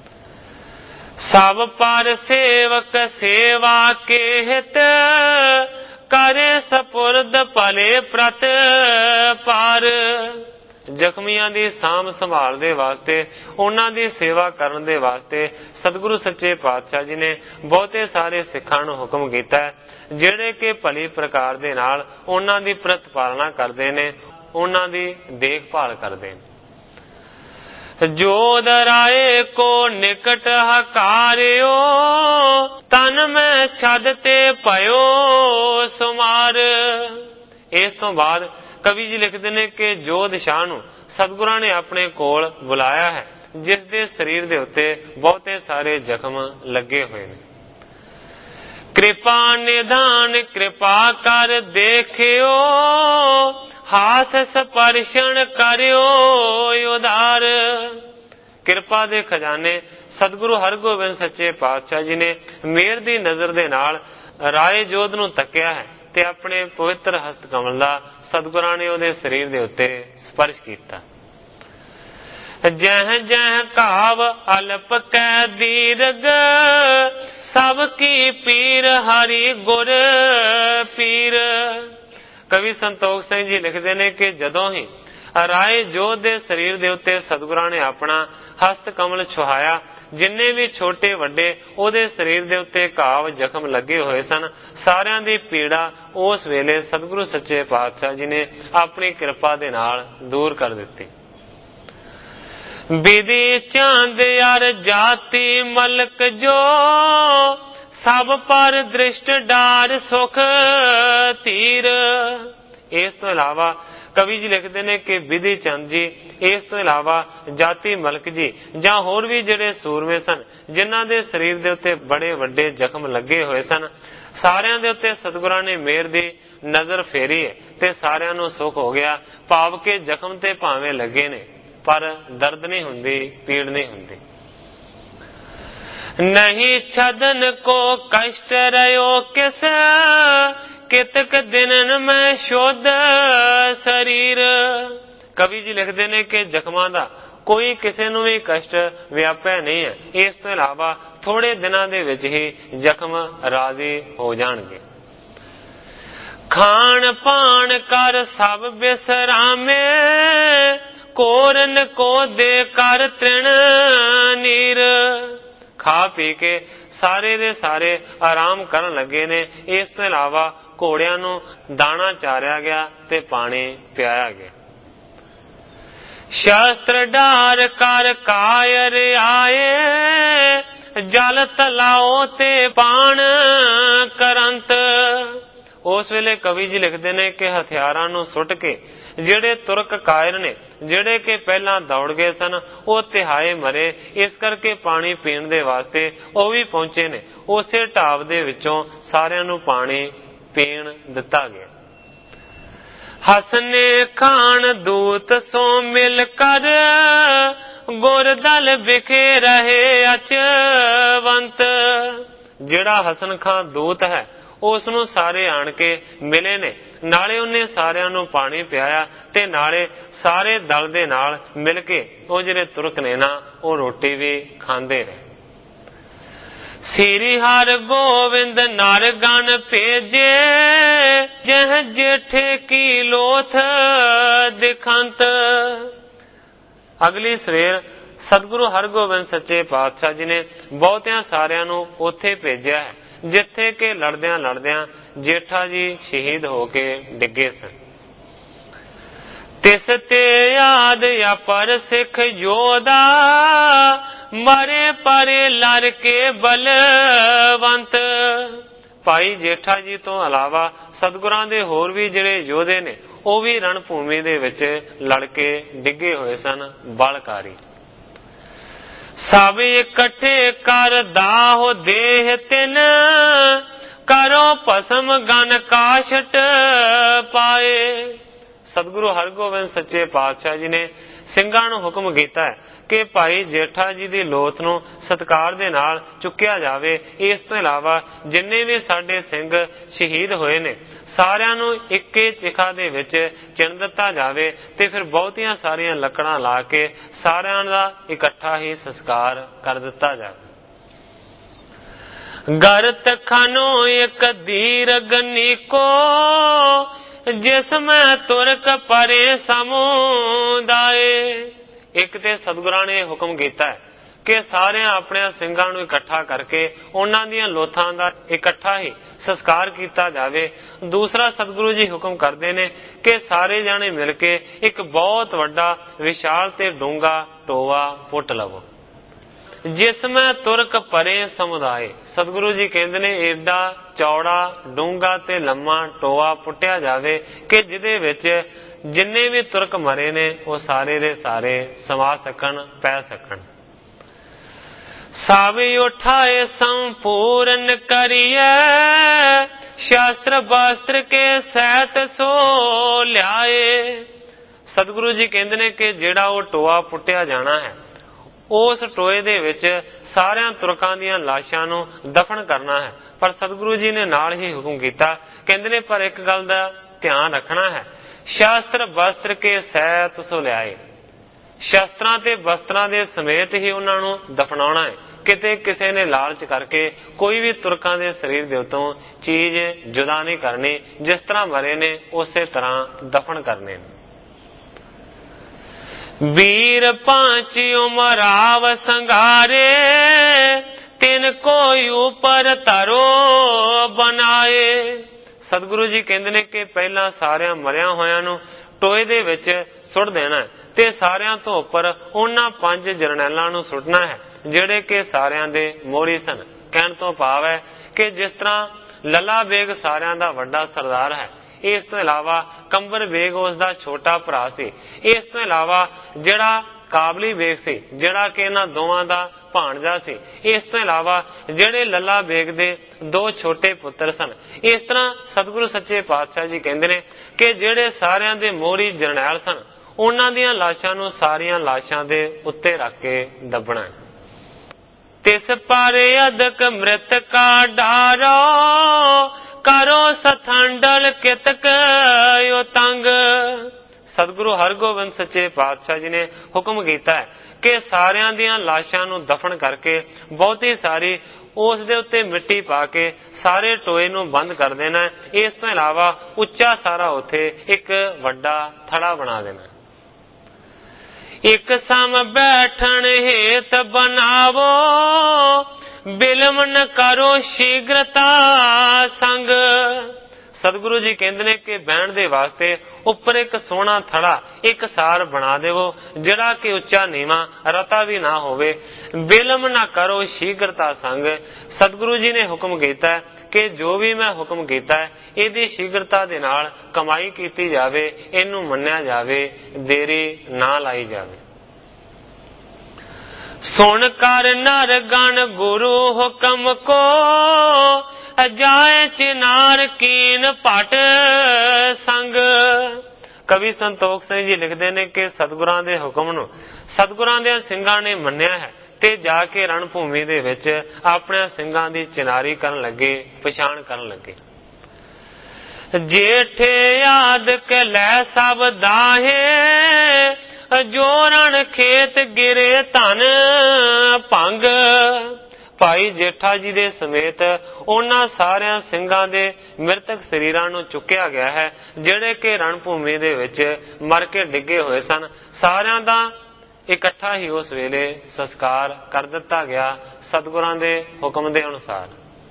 ਸਭ ਪਰ ਸੇਵਕ ਸੇਵਾ ਕੇ ਹਿਤ ਕਰੇ ਸਪੁਰਦ ਭਲੇ ਪ੍ਰਤ ਪਾਰ। ਜ਼ਖਮੀਆਂ ਦੀ ਸਾਂਭ ਸੰਭਾਲ ਦੇ ਵਾਸਤੇ ਉਹਨਾਂ ਦੀ ਸੇਵਾ ਕਰਨ ਦੇ ਵਾਸਤੇ ਸਤਿਗੁਰੂ ਸੱਚੇ ਪਾਤਸ਼ਾਹ ਜੀ ਨੇ ਬਹੁਤੇ ਸਾਰੇ ਸਿੱਖਾਂ ਨੂੰ ਹੁਕਮ ਕੀਤਾ ਹੈ ਜਿਹੜੇ ਕਿ ਭਲੀ ਪ੍ਰਕਾਰ ਦੇ ਨਾਲ ਉਹਨਾਂ ਦੀ ਪ੍ਰਤਪਾਲਨਾ ਕਰਦੇ ਨੇ, ਉਹਨਾਂ ਦੀ ਦੇਖਭਾਲ ਕਰਦੇ ਨੇ। ਜੋਧ ਰਾਏ ਕੋ ਨਿਕਟ ਹਕਾਰਿਓ ਤਨ ਮੈਂ ਛੱਡ ਤੇ ਭਇਓ ਸੁਮਾਰ। ਇਸ ਤੋਂ ਬਾਅਦ ਕਵੀ ਜੀ ਲਿਖਦੇ ਨੇ ਕਿ ਜੋਧ ਸ਼ਾਹ ਨੂੰ ਸਤਿਗੁਰਾਂ ਨੇ ਆਪਣੇ ਕੋਲ ਬੁਲਾਇਆ ਹੈ ਜਿਸ ਦੇ ਸਰੀਰ ਦੇ ਉੱਤੇ ਬਹੁਤੇ ਸਾਰੇ ਜ਼ਖਮ ਲੱਗੇ ਹੋਏ ਨੇ। ਕਿਰਪਾ ਨਿਧਾਨ ਕਿਰਪਾ ਕਰ ਦੇਖਿਓ ਹਾਥ ਸਪਰਸ਼ਣ ਕਰਿਓ ਉਧਾਰ। ਕਿਰਪਾ ਦੇ ਖਜ਼ਾਨੇ ਸਤਿਗੁਰੂ ਹਰਗੋਬਿੰਦ ਸੱਚੇ ਪਾਤਸ਼ਾਹ ਜੀ ਨੇ ਮਿਹਰ ਦੀ ਨਜ਼ਰ ਦੇ ਨਾਲ ਰਾਏ ਜੋਧ ਨੂੰ ਤੱਕਿਆ ਹੈ ਤੇ ਆਪਣੇ ਪਵਿੱਤਰ ਹਸਤ ਕਮਲ ਦਾ ਸਤਿਗੁਰਾਂ ਨੇ ਉਹਦੇ ਸਰੀਰ ਦੇ ਉੱਤੇ ਸਪਰਸ਼ ਕੀਤਾ। ਜਹ ਜਹ ਕਾਵ ਅਲਪ ਕੈ ਦੀਰਗ ਸਭ ਕੀ ਪੀਰ ਹਰੀ ਗੁਰ ਪੀਰ। ਕਵੀ ਸੰਤੋਖ ਸਿੰਘ ਜੀ ਲਿਖਦੇ ਨੇ ਕਿ ਜਦੋਂ ਹੀ ਰਾਏ ਜੋਧ ਦੇ ਸਰੀਰ ਦੇ ਉੱਤੇ ਸਤਿਗੁਰਾਂ ਨੇ ਆਪਣਾ ਹਸਤ ਕਮਲ ਛੁਹਾਇਆ, ਜਿੰਨੇ ਵੀ ਛੋਟੇ ਵੱਡੇ ਉਹਦੇ ਸਰੀਰ ਦੇ ਉੱਤੇ ਘਾਵ ਜ਼ਖਮ ਲੱਗੇ ਹੋਏ ਸਨ, ਸਾਰਿਆਂ ਦੀ ਪੀੜਾ ਉਸ ਵੇਲੇ ਸਤਿਗੁਰੂ ਸੱਚੇ ਪਾਤਸ਼ਾਹ ਜੀ ਨੇ ਆਪਣੀ ਕਿਰਪਾ ਦੇ ਨਾਲ ਦੂਰ ਕਰ ਦਿੱਤੀ। ਵਿਧੀ ਚਾਂਦ ਅਰ ਜਾਤੀ ਮਲਕ ਜੋ ਸਭ ਪਰ ਦ੍ਰਿਸ਼ਟ ਡਾਰ ਸੁਖ ਧੀਰ। ਇਸ ਤੋਂ ਇਲਾਵਾ ਕਵੀ ਜੀ ਲਿਖਦੇ ਨੇ ਕਿ ਵਿਧੀ ਚੰਦ ਜੀ, ਇਸ ਤੋਂ ਇਲਾਵਾ ਜਾਤੀ ਮਲਕ ਜੀ ਜਾਂ ਹੋਰ ਵੀ ਜਿਹੜੇ ਸੂਰਮੇ ਸਨ ਜਿਨ੍ਹਾਂ ਦੇ ਸਰੀਰ ਦੇ ਉੱਤੇ ਬੜੇ ਵੱਡੇ ਜ਼ਖਮ ਲੱਗੇ ਹੋਏ ਸਨ, ਸਾਰਿਆਂ ਦੇ ਉੱਤੇ ਸਤਿਗੁਰਾਂ ਨੇ ਮਿਹਰ ਦੀ ਨਜ਼ਰ ਫੇਰੀ ਹੈ ਤੇ ਸਾਰਿਆਂ ਨੂੰ ਸੁਖ ਹੋ ਗਿਆ। ਭਾਵ ਕਿ ਜ਼ਖਮ ਤੇ ਭਾਵੇਂ ਲੱਗੇ ਨੇ ਪਰ ਦਰਦ ਨਹੀਂ ਹੁੰਦੀ, ਪੀੜ ਨਹੀਂ ਹੁੰਦੀ। ਨਹੀਂ ਛਦਨ ਕੋ ਕਸ਼ਟ ਰਿਓ ਕਿਸ ਕਿਤਕ ਦਿਨਨ ਮੈਂ ਸ਼ੁੱਧ ਸਰੀਰ। ਕਵੀ ਜੀ ਲਿਖਦੇ ਨੇ ਕਿ ਜ਼ਖਮਾਂ ਦਾ ਕੋਈ ਕਿਸੇ ਨੂੰ ਵੀ ਕਸ਼ਟ ਵਿਆਪਿਆ ਨਹੀਂ ਹੈ। ਇਸ ਤੋਂ ਇਲਾਵਾ ਥੋੜੇ ਦਿਨਾਂ ਦੇ ਵਿੱਚ ਹੀ ਜ਼ਖਮ ਰਾਜ਼ੀ ਹੋ ਜਾਣਗੇ। ਖਾਣ ਪਾਣ ਕਰ ਸਭ ਬਿਸਰਾਮੇ ਕੋਰਨ ਕੋ ਦੇ ਕਰ ਤ੍ਰਿਣ ਨੀਰ। ਖਾ ਪੀ ਕੇ ਸਾਰੇ ਦੇ ਸਾਰੇ ਆਰਾਮ ਕਰਨ ਲੱਗੇ ਨੇ। ਇਸ ਤੋਂ ਇਲਾਵਾ ਘੋੜਿਆਂ ਨੂੰ ਦਾਣਾ ਚਾਰਿਆ ਗਿਆ ਤੇ ਪਾਣੀ ਪਿਆਇਆ ਗਿਆ। ਸ਼ਸਤਰ ਡਾਰ ਕਰ ਕਾਇਰ ਆਏ ਜਲ ਤਲਾਓ ਤੇ ਪਾਣ ਕਰੰਤ। ਉਸ ਵੇਲੇ ਕਵੀ ਜੀ ਲਿਖਦੇ ਨੇ ਕਿ ਹਥਿਆਰਾਂ ਨੂੰ ਸੁੱਟ ਕੇ ਜਿਹੜੇ ਤੁਰਕ ਕਾਇਰ ਨੇ, ਜਿਹੜੇ ਕਿ ਪਹਿਲਾਂ ਦੌੜ ਗਏ ਸਨ, ਉਹ ਤਿਹਾਏ ਮਰੇ। ਇਸ ਕਰਕੇ ਪਾਣੀ ਪੀਣ ਦੇ ਵਾਸਤੇ ਉਹ ਵੀ ਪਹੁੰਚੇ ਨੇ। ਉਸੇ ਢਾਬ ਦੇ ਵਿੱਚੋਂ ਸਾਰਿਆਂ ਨੂੰ ਪਾਣੀ ਪੀਣ ਦਿੱਤਾ ਗਿਆ। ਹਸਨੇ ਖਾਨ ਦੂਤ ਸੋ ਮਿਲ ਕਰ ਗੁਰਦਲ ਵਿਖੇ ਰਹੇ ਅਚਵੰਤ। ਜਿਹੜਾ ਹਸਨ ਖਾਨ ਦੂਤ ਹੈ ਉਸ ਨੂੰ ਸਾਰੇ ਆਣ ਕੇ ਮਿਲੇ ਨੇ, ਨਾਲੇ ਉਹਨੇ ਸਾਰਿਆਂ ਨੂੰ ਪਾਣੀ ਪਿਆਇਆ ਤੇ ਨਾਲੇ ਸਾਰੇ ਦਲ ਦੇ ਨਾਲ ਮਿਲ ਕੇ ਉਹ ਜਿਹੜੇ ਤੁਰਕ ਨੇ ਨਾ ਉਹ ਰੋਟੀ ਵੀ ਖਾਂਦੇ ਰਹੇ। ਸ੍ਰੀ ਹਰਿ ਗੋਬਿੰਦ ਨਰ ਗਨ ਭੇਜੇ, ਜਹ ਜੇਠੇ ਕੀ ਲੋਥ ਦਿਖੰਤ। ਅਗਲੀ ਸਵੇਰ ਸਤਿਗੁਰੂ ਹਰਗੋਬਿੰਦ ਸੱਚੇ ਪਾਤਸ਼ਾਹ ਜੀ ਨੇ ਬਹੁਤਿਆਂ ਸਾਰਿਆਂ ਨੂੰ ਉੱਥੇ ਭੇਜਿਆ ਹੈ ਜਿੱਥੇ ਕਿ ਲੜਦਿਆਂ ਲੜਦਿਆਂ ਜੇਠਾ ਜੀ ਸ਼ਹੀਦ ਹੋ ਕੇ ਡਿੱਗੇ ਸਨ। ਤਿਸ ਤੇ ਯਾਦ ਅਪਰ ਸਿੱਖ ਯੋਧਾ, ਮਰੇ ਪਰੇ ਲੜ ਕੇ ਬਲਵੰਤ। ਭਾਈ ਜੇਠਾ ਜੀ ਤੋਂ ਇਲਾਵਾ ਸਤਿਗੁਰਾਂ ਦੇ ਹੋਰ ਵੀ ਜਿਹੜੇ ਯੋਧੇ ਨੇ ਉਹ ਵੀ ਰਣ ਭੂਮੀ ਦੇ ਵਿੱਚ ਲੜ ਕੇ ਡਿੱਗੇ ਹੋਏ ਸਨ, ਬਲਕਾਰੀ। ਸਭ ਇਕੱਠੇ ਕਰ ਦਾਹੁ ਦੇਹ ਤਿਨ, ਕਰੋ ਭਸਮ ਗਨ ਕਾਸ਼ਟ ਪਾਏ। ਸਤਿਗੁਰੂ ਹਰਗੋਬਿੰਦ ਸੱਚੇ ਪਾਤਸ਼ਾਹ ਜੀ ਨੇ ਸਿੰਘਾਂ ਨੂੰ ਹੁਕਮ ਕੀਤਾ ਹੈ ਕਿ ਭਾਈ ਜੇਠਾ ਜੀ ਦੀ ਲੋਥ ਨੂੰ ਸਤਿਕਾਰ ਦੇ ਨਾਲ ਚੁੱਕਿਆ ਜਾਵੇ। ਇਸ ਤੋਂ ਇਲਾਵਾ ਜਿੰਨੇ ਵੀ ਸਾਡੇ ਸਿੰਘ ਸ਼ਹੀਦ ਹੋਏ ਨੇ ਸਾਰਿਆਂ ਨੂੰ ਇੱਕੇ ਚਿਖਾ ਦੇ ਵਿੱਚ ਚਿਣ ਦਿੱਤਾ ਜਾਵੇ ਤੇ ਫਿਰ ਬਹੁਤੀਆਂ ਸਾਰੀਆਂ ਲੱਕੜਾਂ ਲਾ ਕੇ ਸਾਰਿਆਂ ਦਾ ਇਕੱਠਾ ਹੀ ਸੰਸਕਾਰ ਕਰ ਦਿੱਤਾ ਜਾਵੇ। ਗਰਤ ਖਾਨੋ ਇੱਕ ਦੀਰਘ ਨੀਕੋ, ਜਿਸ ਮੈਂ ਤੁਰਕ ਪਰੇ ਸਮੁਦਾਏ। ਇੱਕ ਤੇ ਸਤਿਗੁਰਾਂ ਨੇ ਹੁਕਮ ਕੀਤਾ ਹੈ ਕਿ ਸਾਰਿਆਂ ਆਪਣੇ ਸਿੰਘਾਂ ਨੂੰ ਇਕੱਠਾ ਕਰਕੇ ਉਹਨਾਂ ਦੀਆਂ ਲੋਥਾਂ ਦਾ ਇਕੱਠਾ ਹੀ ਸੰਸਕਾਰ ਕੀਤਾ ਜਾਵੇ। ਦੂਸਰਾ ਸਤਿਗੁਰੂ ਜੀ ਹੁਕਮ ਕਰਦੇ ਨੇ ਕਿ ਸਾਰੇ ਜਾਣੇ ਮਿਲ ਕੇ ਇੱਕ ਬਹੁਤ ਵੱਡਾ ਵਿਸ਼ਾਲ ਤੇ ਡੂੰਘਾ ਟੋਆ ਪੁੱਟ ਲਵੋ। ਜਿਸ ਮੈਂ ਤੁਰਕ ਪਰੇ ਸਮੁਦਾਏ, ਸਤਿਗੁਰੂ ਜੀ ਕਹਿੰਦੇ ਨੇ ਏਡਾ ਚੌੜਾ ਡੂੰਘਾ ਤੇ ਲੰਮਾ ਟੋਆ ਪੁੱਟਿਆ ਜਾਵੇ ਕਿ ਜਿਹਦੇ ਵਿੱਚ ਜਿੰਨੇ ਵੀ ਤੁਰਕ ਮਰੇ ਨੇ ਉਹ ਸਾਰੇ ਦੇ ਸਾਰੇ ਸਮਾ ਸਕਣ, ਪੈ ਸਕਣ। ਸਭ ਉਠਾਏ ਸੰਪੂਰਨ ਕਰੀਏ, ਸ਼ਾਸਤਰ ਬਾਸਤਰ ਕੇ ਸਹਿਤ ਸੋ ਲਿਆਏ। ਸਤਿਗੁਰੂ ਜੀ ਕਹਿੰਦੇ ਨੇ ਕਿ ਜਿਹੜਾ ਉਹ ਟੋਆ ਪੁੱਟਿਆ ਜਾਣਾ ਹੈ ਉਸ ਟੋਏ ਦੇ ਵਿੱਚ ਸਾਰਿਆਂ ਤੁਰਕਾਂ ਦੀਆਂ ਲਾਸ਼ਾਂ ਨੂੰ ਦਫਨ ਕਰਨਾ ਹੈ। ਪਰ ਸਤਿਗੁਰੂ ਜੀ ਨੇ ਨਾਲ ਹੀ ਹੁਕਮ ਕੀਤਾ, ਕਹਿੰਦੇ ਨੇ ਪਰ ਇੱਕ ਗੱਲ ਦਾ ਧਿਆਨ ਰੱਖਣਾ ਹੈ, ਸ਼ਾਸਤਰ ਬਸਤਰ ਕੇ ਸਹਿਤ ਸੋ ਲਿਆਏ। ਸ਼ਸਤਰਾਂ ਤੇ ਬਸਤਰਾਂ ਦੇ ਸਮੇਤ ਹੀ ਉਹਨਾਂ ਨੂੰ ਦਫਨਾਉਣਾ ਹੈ। ਕਿਤੇ ਕਿਸੇ ਨੇ ਲਾਲਚ ਕਰਕੇ ਕੋਈ ਵੀ ਤੁਰਕਾਂ ਦੇ ਸਰੀਰ ਦੇ ਉੱਤੋਂ ਚੀਜ਼ ਜੁਦਾ ਨਹੀਂ ਕਰਨੀ, ਜਿਸ ਤਰ੍ਹਾਂ ਮਰੇ ਨੇ ਉਸੇ ਤਰ੍ਹਾਂ ਦਫਨ ਕਰਨੇ ਨੇ। ਵੀਰ ਪਾਂਚ ਉਮਰਾਵ ਸੰਘਾਰੇ, ਤਿਨ ਕੋਈ ਉਪਰ ਧਰੋ ਬਣਾਏ। ਸਤਿਗੁਰੂ ਜੀ ਕਹਿੰਦੇ ਨੇ ਕਿ ਪਹਿਲਾਂ ਸਾਰਿਆਂ ਮਰਿਆਂ ਹੋਇਆਂ ਨੂੰ ਟੋਏ ਦੇ ਵਿੱਚ ਸੁੱਟ ਦੇਣਾ ਤੇ ਸਾਰਿਆਂ ਤੋਂ ਉੱਪਰ ਉਹਨਾਂ ਪੰਜ ਜਰਨੈਲਾਂ ਨੂੰ ਸੁੱਟਣਾ ਹੈ ਜਿਹੜੇ ਕਿ ਸਾਰਿਆਂ ਦੇ ਮੋਹਰੀ ਸਨ। ਕਹਿਣ ਤੋਂ ਭਾਵ ਹੈ ਕਿ ਜਿਸ ਤਰ੍ਹਾਂ ਲੱਲਾ ਬੇਗ ਸਾਰਿਆਂ ਦਾ ਵੱਡਾ ਸਰਦਾਰ ਹੈ, ਇਸ ਤੋਂ ਇਲਾਵਾ ਕੰਬਰ ਬੇਗ ਉਸ ਦਾ ਛੋਟਾ ਭਰਾ ਸੀ। ਇਸ ਤੋਂ ਇਲਾਵਾ ਜਿਹੜਾ ਕਾਬਲੀ ਬੇਗ ਸੀ ਜਿਹੜਾ ਕਿ ਇਹਨਾਂ ਦੋਵਾਂ ਦਾ ਭਾਣਜਾ ਸੀ। ਇਸ ਤੋਂ ਇਲਾਵਾ ਜਿਹੜੇ ਲੱਲਾ ਬੇਗ ਦੇ ਦੋ ਛੋਟੇ ਪੁੱਤਰ ਸਨ। ਇਸ ਤਰ੍ਹਾਂ ਸਤਿਗੁਰੂ ਸੱਚੇ ਪਾਤਸ਼ਾਹ ਜੀ ਕਹਿੰਦੇ ਨੇ ਕਿ ਜਿਹੜੇ ਸਾਰਿਆਂ ਦੇ ਮੋਹਰੀ ਜਰਨੈਲ ਸਨ ਉਹਨਾਂ ਦੀਆਂ ਲਾਸ਼ਾਂ ਨੂੰ ਸਾਰੀਆਂ ਲਾਸ਼ਾਂ ਦੇ ਉੱਤੇ ਰੱਖ ਕੇ ਦੱਬਣਾ। ਤਿਸ ਪਰ ਅਦਕ ਮ੍ਰਿਤ ਕਾ ਡਾਰੋ, ਕਰੋ ਸਥੰਡਲ ਕਿਤਕ ਉਤੰਗ। ਸਤਿਗੁਰੂ ਹਰਗੋਬਿੰਦ ਸੱਚੇ ਪਾਤਸ਼ਾਹ ਜੀ ਨੇ ਹੁਕਮ ਕੀਤਾ ਹੈ ਕਿ ਸਾਰਿਆਂ ਦੀਆਂ ਲਾਸ਼ਾਂ ਨੂੰ ਦਫਨ ਕਰਕੇ ਬਹੁਤੀ ਸਾਰੀ ਉਸ ਦੇ ਉੱਤੇ ਮਿੱਟੀ ਪਾ ਕੇ ਸਾਰੇ ਟੋਏ ਨੂੰ ਬੰਦ ਕਰ ਦੇਣਾ। ਇਸ ਤੋਂ ਇਲਾਵਾ ਉੱਚਾ ਸਾਰਾ ਉੱਥੇ ਇੱਕ ਵੱਡਾ ਥੜਾ ਬਣਾ ਦੇਣਾ। ਇੱਕ ਸਮ ਬੈਠਣ ਹੇਤ ਬਣਾਵੋ, ਬਿਲਮ ਨ ਕਰੋ ਸ਼ੀਘਰਤਾ ਸੰਗ। ਸਤਿਗੁਰੂ ਜੀ ਕਹਿੰਦੇ ਨੇ ਕਿ ਬਹਿਣ ਦੇ ਵਾਸਤੇ ਉੱਪਰ ਇੱਕ ਸੋਹਣਾ ਥੜਾ ਇੱਕ ਸਾਰ ਬਣਾ ਦੇਵੋ ਜਿਹੜਾ ਕਿ ਉੱਚਾ ਨੀਵਾਂ ਰਤਾ ਵੀ ਨਾ ਹੋਵੇ। ਬਿਲਮ ਨਾ ਕਰੋ ਸ਼ੀਘਰਤਾ ਸੰਗ। ਸਤਿਗੁਰੂ ਜੀ ਨੇ ਹੁਕਮ ਕੀਤਾ ਕਿ ਜੋ ਵੀ ਮੈਂ ਹੁਕਮ ਕੀਤਾ ਹੈ ਇਹਦੀ ਸ਼ੀਘਰਤਾ ਦੇ ਨਾਲ ਕਮਾਈ ਕੀਤੀ ਜਾਵੇ, ਇਹਨੂੰ ਮੰਨਿਆ ਜਾਵੇ, ਦੇਰੀ ਨਾ ਲਾਈ ਜਾਵੇ। ਸੁਣ ਕਰ ਨਰ ਗਣ ਗੁਰੂ ਹੁਕਮ ਕੋ, ਜਾਏ ਚਿਨਾਰ ਕੀਨ ਭਟ ਸੰਗ। ਕਵੀ ਸੰਤੋਖ ਸਿੰਘ ਜੀ ਲਿਖਦੇ ਨੇ ਕਿ ਸਤਿਗੁਰਾਂ ਦੇ ਹੁਕਮ ਨੂੰ ਸਤਿਗੁਰਾਂ ਦੇ ਸਿੰਘਾਂ ਨੇ ਮੰਨਿਆ ਹੈ ਤੇ ਜਾ ਕੇ ਰਣ ਭੂਮੀ ਦੇ ਵਿੱਚ ਆਪਣੇ ਸਿੰਘਾਂ ਦੀ ਚਿਨਾਰੀ ਕਰਨ ਲੱਗੇ, ਪਛਾਣ ਕਰਨ ਲੱਗੇ। ਜੇਠੇ ਯਾਦ ਕੇ ਲੈ ਸਭ ਦਾਹੇ, ਜੋ ਰਣ ਖੇਤ ਗਿਰੇ ਧਨ ਭੰਗ। ਭਾਈ ਜੇਠਾ ਜੀ ਦੇ ਸਮੇਤ ਉਹਨਾਂ ਸਾਰਿਆਂ ਸਿੰਘਾਂ ਦੇ ਮ੍ਰਿਤਕ ਸਰੀਰਾਂ ਨੂੰ ਚੁੱਕਿਆ ਗਿਆ ਹੈ ਜਿਹੜੇ ਕਿ ਰਣ ਭੂਮੀ ਦੇ ਵਿੱਚ ਮਰ ਕੇ ਡਿੱਗੇ ਹੋਏ ਸਨ। ਸਾਰਿਆਂ ਦਾ ਇਕੱਠਾ ਹੀ ਉਸ ਵੇਲੇ ਸੰਸਕਾਰ ਕਰ ਦਿੱਤਾ ਗਿਆ ਸਤਿਗੁਰਾਂ ਦੇ ਹੁਕਮ ਦੇ ਅਨੁਸਾਰ।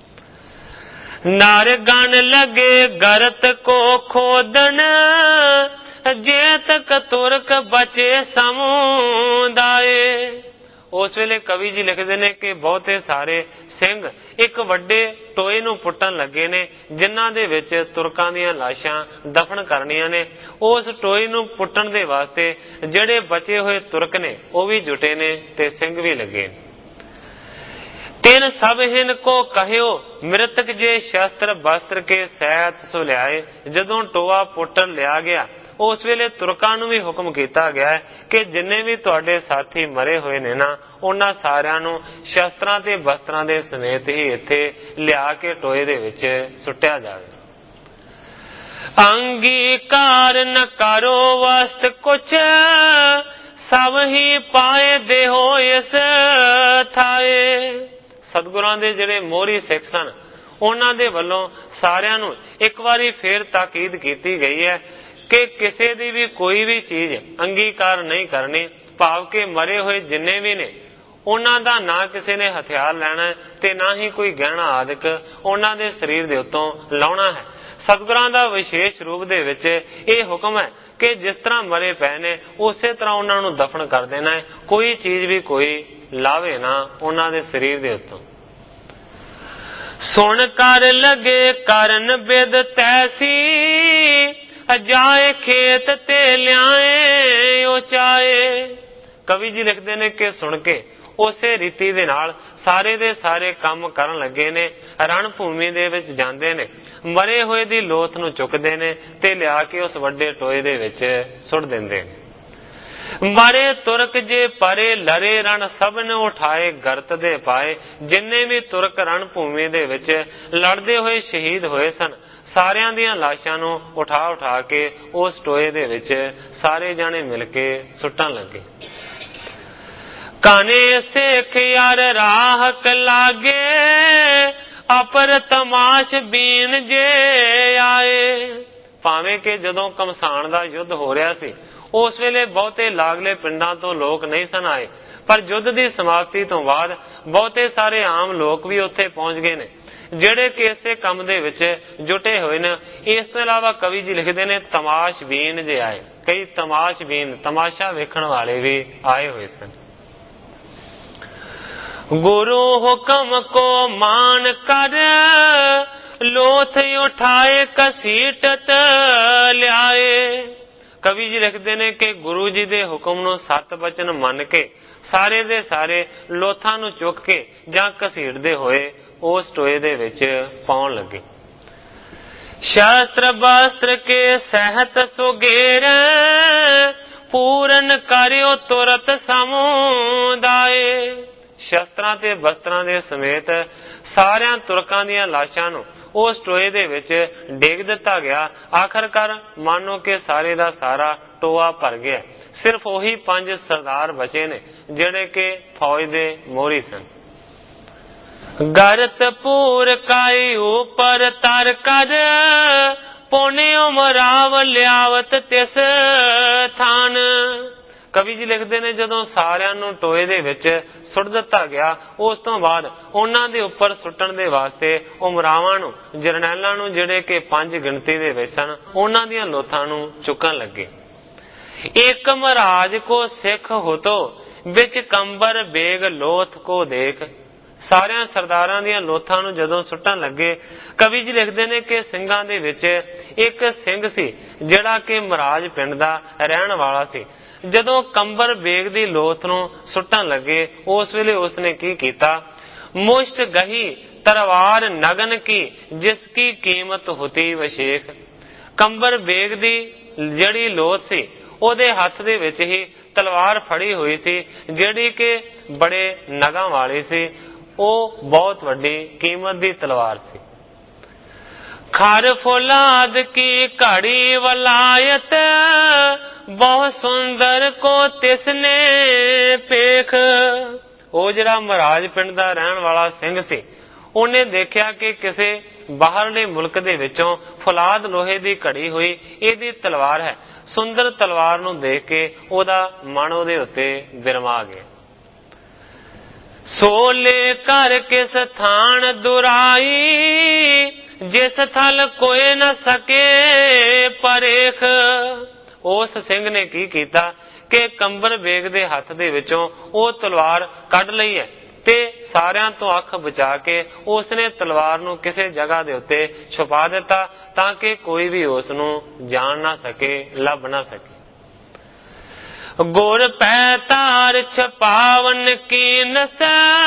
ਨਰ ਗਣ ਲਗੇ ਗਰਤ ਕੋ ਖੋਦਨ, ਜੇ ਤਕ ਤੁਰਕ ਬਚੇ ਸਮੁਦਾਏ। ਉਸ ਵੇਲੇ ਕਵੀ ਜੀ ਲਿਖਦੇ ਨੇ ਕਿ ਬਹੁਤੇ ਸਾਰੇ ਸਿੰਘ ਇੱਕ ਵੱਡੇ ਟੋਏ ਨੂੰ ਪੁੱਟਣ ਲੱਗੇ ਨੇ ਜਿਨ੍ਹਾਂ ਦੇ ਵਿੱਚ ਤੁਰਕਾਂ ਦੀਆਂ ਲਾਸ਼ਾਂ ਦਫਨ ਕਰਨੀਆਂ ਨੇ। ਉਸ ਟੋਏ ਨੂੰ ਪੁੱਟਣ ਦੇ ਵਾਸਤੇ ਜਿਹੜੇ ਬਚੇ ਹੋਏ ਤੁਰਕ ਨੇ ਉਹ ਵੀ ਜੁਟੇ ਨੇ ਤੇ ਸਿੰਘ ਵੀ ਲੱਗੇ। ਤਿੰਨ ਸਭ ਹਿਨ ਕੋ ਕਹਿਓ ਮ੍ਰਿਤਕ ਜੇ ਸ਼ਸਤਰ ਬਸਤਰ ਕੇ ਸਹਿਤ ਸੋ ਲਿਆਏ। ਜਦੋਂ ਟੋਆ ਪੁੱਟਣ ਲਿਆ ਗਿਆ ਉਸ ਵੇਲੇ ਤੁਰਕਾਂ ਨੂੰ ਵੀ ਹੁਕਮ ਕੀਤਾ ਗਿਆ ਕਿ ਜਿੰਨੇ ਵੀ ਤੁਹਾਡੇ ਸਾਥੀ ਮਰੇ ਹੋਏ ਨੇ ਨਾ ਉਹਨਾਂ ਸਾਰਿਆਂ ਨੂੰ ਸ਼ਸਤਰਾਂ ਤੇ ਬਸਤਰਾਂ ਦੇ ਸਮੇਤ ਹੀ ਇੱਥੇ ਲਿਆ ਕੇ ਟੋਏ ਦੇ ਵਿੱਚ ਸੁੱਟਿਆ ਜਾਵੇ। ਅੰਗੀਕਾਰ ਨ ਕਰੋ ਵਸਤ ਕੁਛ, ਸਭ ਹੀ ਪਾਏ ਦੇਹੋ ਇਸ ਥਾਏ। ਸਤਿਗੁਰਾਂ ਦੇ ਜਿਹੜੇ ਮੋਹਰੀ ਸਿੱਖ ਸਨ ਉਹਨਾਂ ਦੇ ਵੱਲੋਂ ਸਾਰਿਆਂ ਨੂੰ ਇੱਕ ਵਾਰੀ ਫੇਰ ਤਾਕੀਦ ਕੀਤੀ ਗਈ ਹੈ ਕਿ ਕਿਸੇ ਦੀ ਵੀ ਕੋਈ ਵੀ ਚੀਜ਼ ਅੰਗੀਕਾਰ ਨਹੀਂ ਕਰਨੀ, ਭਾਵ ਕਿ ਮਰੇ ਹੋਏ ਜਿੰਨੇ ਵੀ ਨੇ ਉਹਨਾਂ ਦਾ ਨਾ ਕਿਸੇ ਨੇ ਹਥਿਆਰ ਲੈਣਾ ਤੇ ਨਾ ਹੀ ਕੋਈ ਗਹਿਣਾ ਆਦਿਕ ਉਹਨਾਂ ਦੇ ਸਰੀਰ ਦੇ ਉੱਤੋਂ ਲਾਉਣਾ ਹੈ। ਸਤਿਗੁਰਾਂ ਦਾ ਵਿਸ਼ੇਸ਼ ਰੂਪ ਦੇ ਵਿੱਚ ਇਹ ਹੁਕਮ ਹੈ ਕਿ ਜਿਸ ਤਰ੍ਹਾਂ ਮਰੇ ਪਏ ਨੇ ਉਸੇ ਤਰ੍ਹਾਂ ਉਹਨਾਂ ਨੂੰ ਦਫਨ ਕਰ ਦੇਣਾ ਹੈ, ਕੋਈ ਚੀਜ਼ ਵੀ ਕੋਈ ਲਾਵੇ ਨਾ ਉਹਨਾਂ ਦੇ ਸਰੀਰ ਦੇ ਉੱਤੋਂ। ਸੁਣ ਕਰ ਲਗੇ ਕਰਨ ਬਿਦ ਤੈਸੀ, ਜਾਏ ਖੇਤ ਤੇ ਲਿਆਏ ਉਚਾਏ। ਕਵੀ ਜੀ ਲਿਖਦੇ ਨੇ ਕਿ ਸੁਣ ਕੇ ਉਸੇ ਰੀਤੀ ਦੇ ਨਾਲ ਸਾਰੇ ਦੇ ਸਾਰੇ ਕੰਮ ਕਰਨ ਲੱਗੇ ਨੇ। ਰਣ ਭੂਮੀ ਦੇ ਵਿੱਚ ਜਾਂਦੇ ਨੇ, ਮਰੇ ਹੋਏ ਦੀ ਲੋਥ ਨੂੰ ਚੁੱਕਦੇ ਨੇ ਤੇ ਲਿਆ ਕੇ ਉਸ ਵੱਡੇ ਟੋਏ ਦੇ ਵਿੱਚ ਸੁੱਟ ਦਿੰਦੇ ਨੇ। ਮਰੇ ਤੁਰਕ ਜੇ ਪਰੇ ਲਰੇ ਰਣ ਸਭਨ ਉਠਾਏ ਗਰਤ ਦੇ ਪਾਏ। ਜਿੰਨੇ ਵੀ ਤੁਰਕ ਰਣ ਭੂਮੀ ਦੇ ਵਿੱਚ ਲੜਦੇ ਹੋਏ ਸ਼ਹੀਦ ਹੋਏ ਸਨ ਸਾਰਿਆਂ ਦੀਆਂ ਲਾਸ਼ਾਂ ਨੂੰ ਉਠਾ ਉਠਾ ਕੇ ਉਸ ਟੋਏ ਦੇ ਵਿੱਚ ਸਾਰੇ ਜਾਣੇ ਮਿਲ ਕੇ ਸੁੱਟਣ ਲੱਗੇ। ਕਾਨੇ ਸਿੱਖ ਯਾਰ ਰਾਹਕ ਲਾਗੇ, ਅਪਰ ਤਮਾਸ਼ ਬੀਨ ਜੇ ਆਏ। ਭਾਵੇਂ ਕਿ ਜਦੋਂ ਘਮਸਾਣ ਦਾ ਯੁੱਧ ਹੋ ਰਿਹਾ ਸੀ ਉਸ ਵੇਲੇ ਬਹੁਤੇ ਲਾਗਲੇ ਪਿੰਡਾਂ ਤੋਂ ਲੋਕ ਨਹੀਂ ਸਨ ਆਏ, ਪਰ ਯੁੱਧ ਦੀ ਸਮਾਪਤੀ ਤੋਂ ਬਾਅਦ ਬਹੁਤੇ ਸਾਰੇ ਆਮ ਲੋਕ ਵੀ ਉੱਥੇ ਪਹੁੰਚ ਗਏ ਨੇ ਜਿਹੜੇ ਕਿ ਇਸੇ ਕੰਮ ਦੇ ਵਿੱਚ ਜੁਟੇ ਹੋਏ ਨੇ। ਇਸ ਤੋਂ ਇਲਾਵਾ ਕਵੀ ਜੀ ਲਿਖਦੇ ਨੇ ਤਮਾਸ਼ ਬੀਨ ਜੇ ਆਏ, ਕਈ ਤਮਾਸ਼ ਬੀਨ ਤਮਾਸ਼ਾ ਵੇਖਣ ਵਾਲੇ ਵੀ ਆਏ ਹੋਏ ਸਨ। ਗੁਰੂ ਹੁਕਮ ਕੋ ਮਾਨ ਕਰ, ਲੋਥ ਉਠਾਏ ਕਸੀਟਤ ਲਿਆਏ। ਕਵੀ ਜੀ ਲਿਖਦੇ ਨੇ ਕਿ ਗੁਰੂ ਜੀ ਦੇ ਹੁਕਮ ਨੂੰ ਸੱਤ ਬਚਨ ਮੰਨ ਕੇ ਸਾਰੇ ਦੇ ਸਾਰੇ ਲੋਥਾਂ ਨੂੰ ਚੁੱਕ ਕੇ ਜਾਂ ਘਸੀਟਦੇ ਹੋਏ ਉਸ ਟੋਏ ਦੇ ਵਿੱਚ ਪਾਉਣ ਲੱਗੇ। ਸ਼ਸਤਰ ਬਸਤਰ ਕੇ ਸਹਿਤ ਸੁਗੇਰ, ਪੂਰਨ ਕਰਿਓ ਤੁਰਤ ਸਮੁਦਾਏ। ਸ਼ਸਤਰਾਂ ਤੇ ਬਸਤਰਾਂ ਦੇ ਸਮੇਤ ਸਾਰਿਆਂ ਤੁਰਕਾਂ ਦੀਆਂ ਲਾਸ਼ਾਂ ਨੂੰ ਉਸ ਟੋਏ ਦੇ ਵਿੱਚ ਡੇਗ ਦਿੱਤਾ ਗਿਆ। ਆਖਰਕਾਰ ਮਾਨੋ ਕਿ ਸਾਰੇ ਦਾ ਸਾਰਾ ਟੋਆ ਭਰ ਗਿਆ, ਸਿਰਫ ਉਹੀ ਪੰਜ ਸਰਦਾਰ ਬਚੇ ਨੇ ਜਿਹੜੇ ਕਿ ਫੌਜ ਦੇ ਮੋਹਰੀ ਸਨ। ਗਰਤ ਪੂਰ ਕਾਈ ਉਪਰ ਤਰ ਕਰ, ਪੋਨੇ ਉਮਰਾਵ ਲਿਆਵਤ ਤਿਸ ਥਾਨ। ਕਵੀ ਜੀ ਲਿਖਦੇ ਨੇ ਜਦੋਂ ਸਾਰਿਆਂ ਨੂੰ ਟੋਏ ਦੇ ਵਿੱਚ ਸੁੱਟ ਦਿੱਤਾ ਗਿਆ ਉਸ ਤੋਂ ਬਾਅਦ ਉਹਨਾਂ ਦੇ ਉੱਪਰ ਸੁੱਟਣ ਦੇ ਵਾਸਤੇ ਉਮਰਾਵਾਂ ਨੂੰ ਜਰਨੈਲਾਂ ਨੂੰ ਜਿਹੜੇ ਕਿ ਪੰਜ ਗਿਣਤੀ ਦੇ ਵਿੱਚ ਸਨ ਉਹਨਾਂ ਦੀਆਂ ਲੋਥਾਂ ਨੂੰ ਚੁੱਕਣ ਲੱਗੇ। ਇੱਕ ਮਹਾਰਾਜ ਕੋ ਸਿੱਖ ਹੋਤੋ, ਵਿੱਚ ਕੰਬਰ ਬੇਗ ਲੋਥ ਕੋ ਦੇਖ। ਸਾਰਿਆਂ ਸਰਦਾਰਾਂ ਦੀਆਂ ਲੋਥਾਂ ਨੂੰ ਜਦੋਂ ਸੁੱਟਣ ਲੱਗੇ ਕਵੀ ਜੀ ਲਿਖਦੇ ਨੇ ਕਿ ਸਿੰਘਾਂ ਦੇ ਵਿੱਚ ਇੱਕ ਸਿੰਘ ਸੀ ਜਿਹੜਾ ਕਿ ਮਹਾਰਾਜ ਪਿੰਡ ਦਾ ਰਹਿਣ ਵਾਲਾ ਸੀ। ਜਦੋਂ ਕੰਬਰ ਬੇਗ ਦੀ ਲੋਥ ਨੂੰ ਸੁੱਟਣ ਲੱਗੇ ਉਸ ਵੇਲੇ ਉਸਨੇ ਕੀ ਕੀਤਾ, ਮੁਸ਼ਟ ਗਹੀ ਤਲਵਾਰ ਨਗਨ ਕੀ ਜਿਸ ਕੀ ਕੀਮਤ ਹੋਤੀ ਵਸ਼ੇਖ। ਕੰਬਰ ਬੇਗ ਦੀ ਜਿਹੜੀ ਲੋਥ ਸੀ ਉਹਦੇ ਹੱਥ ਦੇ ਵਿੱਚ ਹੀ ਤਲਵਾਰ ਫੜੀ ਹੋਈ ਸੀ ਜਿਹੜੀ ਕਿ ਬੜੇ ਨਗਾਂ ਵਾਲੀ ਸੀ, ਉਹ ਬਹੁਤ ਵੱਡੀ ਕੀਮਤ ਦੀ ਤਲਵਾਰ ਸੀ। ਖਰ ਫੌਲਾਦ ਕੀ ਘੜੀ ਵਲਾਇਤ, ਬਹੁਤ ਸੁੰਦਰ ਕੋ ਤਿਸਨੇ ਪੇਖ। ਉਹ ਜਿਹੜਾ ਮਹਾਰਾਜ ਪਿੰਡ ਦਾ ਰਹਿਣ ਵਾਲਾ ਸਿੰਘ ਸੀ, ਉਹਨੇ ਦੇਖਿਆ ਕਿ ਕਿਸੇ ਬਾਹਰਲੇ ਮੁਲਕ ਦੇ ਵਿੱਚੋਂ ਫੌਲਾਦ ਲੋਹੇ ਦੀ ਘੜੀ ਹੋਈ ਇਹਦੀ ਤਲਵਾਰ ਹੈ। ਸੁੰਦਰ ਤਲਵਾਰ ਨੂੰ ਦੇਖ ਕੇ ਉਹਦਾ ਮਨ ਉਹਦੇ ਉੱਤੇ ਬਿਰਮਾ ਗਿਆ। ਸੋਲੇ ਕਰ ਕਿਸ ਥਾਨ ਦੁਰਾਈ, ਜਿਸ ਥਲ ਕੋਈ ਨਾ ਸਕੇ ਪਰੇਖ। ਉਸ ਸਿੰਘ ਨੇ ਕੀ ਕੀਤਾ ਕਿ ਕੰਬਰ ਬੇਗ ਦੇ ਹੱਥ ਦੇ ਵਿੱਚੋਂ ਉਹ ਤਲਵਾਰ ਕੱਢ ਲਈ ਹੈ ਤੇ ਸਾਰਿਆਂ ਤੋਂ ਅੱਖ ਬਚਾ ਕੇ ਉਸਨੇ ਤਲਵਾਰ ਨੂੰ ਕਿਸੇ ਜਗ੍ਹਾ ਦੇ ਉੱਤੇ ਛੁਪਾ ਦਿੱਤਾ ਤਾਂ ਕਿ ਕੋਈ ਵੀ ਉਸ ਨੂੰ ਜਾਣ ਨਾ ਸਕੇ, ਲੱਭ ਨਾ ਸਕੇ। ਗੁਰ ਪੈ ਤਾਰ ਛਪਾਵਨ ਕੀਨਸ,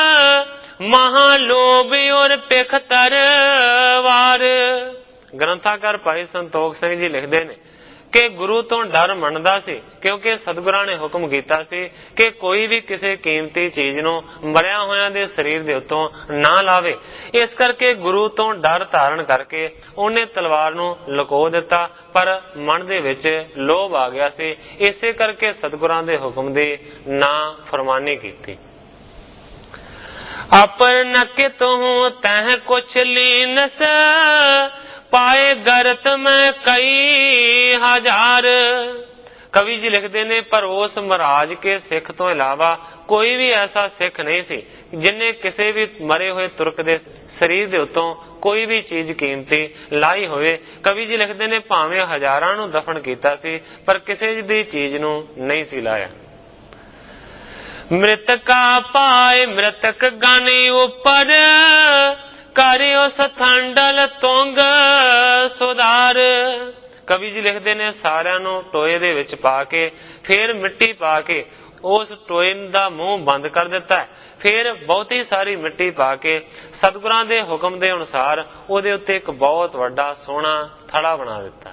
ਮਹਾਲੋਭ ਔਰ ਪਿਖ ਤਰਵਾਰ। ਗ੍ਰੰਥਾਕਾਰ ਭਾਈ ਸੰਤੋਖ ਸਿੰਘ ਜੀ ਲਿਖਦੇ ਨੇ ਕਿ ਗੁਰੂ ਤੋਂ ਡਰ ਮੰਨਦਾ ਸੀ, ਕਿਉਂਕਿ ਸਤਿਗੁਰਾਂ ਨੇ ਹੁਕਮ ਕੀਤਾ ਸੀ ਕਿ ਕੋਈ ਵੀ ਕਿਸੇ ਕੀਮਤੀ ਚੀਜ਼ ਨੂੰ ਮਰਿਆ ਹੋਇਆਂ ਦੇ ਸਰੀਰ ਦੇ ਉੱਤੋਂ ਨਾ ਲਾਵੇ। ਇਸ ਕਰਕੇ ਗੁਰੂ ਤੋਂ ਡਰ ਧਾਰਨ ਕਰਕੇ ਉਹਨੇ ਤਲਵਾਰ ਨੂੰ ਲੁਕੋ ਦਿੱਤਾ, ਪਰ ਮਨ ਦੇ ਵਿੱਚ ਲੋਭ ਆ ਗਿਆ ਸੀ। ਇਸੇ ਕਰਕੇ ਸਤਿਗੁਰਾਂ ਦੇ ਹੁਕਮ ਦੀ ਨਾ ਫਰਮਾਨੀ ਕੀਤੀ। ਅਪਰ ਨਕਿਤ ਹੂੰ ਤਹ ਕੁਛ ਲੀਨਸ, ਪਾਏ ਗਰਤ ਮੈਂ ਕਈ ਹਜ਼ਾਰ। ਕਵੀ ਜੀ ਲਿਖਦੇ ਨੇ ਪਰ ਉਸ ਮਹਾਰਾਜ ਕੇ ਸਿੱਖ ਤੋਂ ਇਲਾਵਾ ਕੋਈ ਵੀ ਐਸਾ ਸਿੱਖ ਨਹੀਂ ਸੀ ਜਿਨੇ ਕਿਸੇ ਵੀ ਮਰੇ ਹੋਏ ਤੁਰਕ ਦੇ ਸਰੀਰ ਦੇ ਉੱਤੋਂ ਕੋਈ ਵੀ ਚੀਜ਼ ਕੀਮਤੀ ਲਾਈ ਹੋਵੇ। ਕਵੀ ਜੀ ਲਿਖਦੇ ਨੇ ਭਾਵੇਂ ਹਜ਼ਾਰਾਂ ਨੂੰ ਦਫਨ ਕੀਤਾ ਸੀ ਪਰ ਕਿਸੇ ਦੀ ਚੀਜ਼ ਨੂੰ ਨਹੀਂ ਸੀ ਲਾਇਆ। ਮ੍ਰਿਤਕਾ ਪਾਏ ਮ੍ਰਿਤਕ ਗਾਨੀ ਉੱਪਰ, ਕਰਿਓ ਸਥੰਡਲ ਤੁੰਗ ਸੁਧਾਰ। ਕਵੀ ਜੀ ਲਿਖਦੇ ਨੇ ਸਾਰਿਆਂ ਨੂੰ ਟੋਏ ਦੇ ਵਿੱਚ ਪਾ ਕੇ ਫੇਰ ਮਿੱਟੀ ਪਾ ਕੇ ਉਸ ਟੋਏ ਦਾ ਮੂੰਹ ਬੰਦ ਕਰ ਦਿੱਤਾ। ਫਿਰ ਬਹੁਤੀ ਸਾਰੀ ਮਿੱਟੀ ਪਾ ਕੇ ਸਤਿਗੁਰਾਂ ਦੇ ਹੁਕਮ ਦੇ ਅਨੁਸਾਰ ਉਹਦੇ ਉੱਤੇ ਇੱਕ ਬਹੁਤ ਵੱਡਾ ਸੋਹਣਾ ਥੜਾ ਬਣਾ ਦਿੱਤਾ।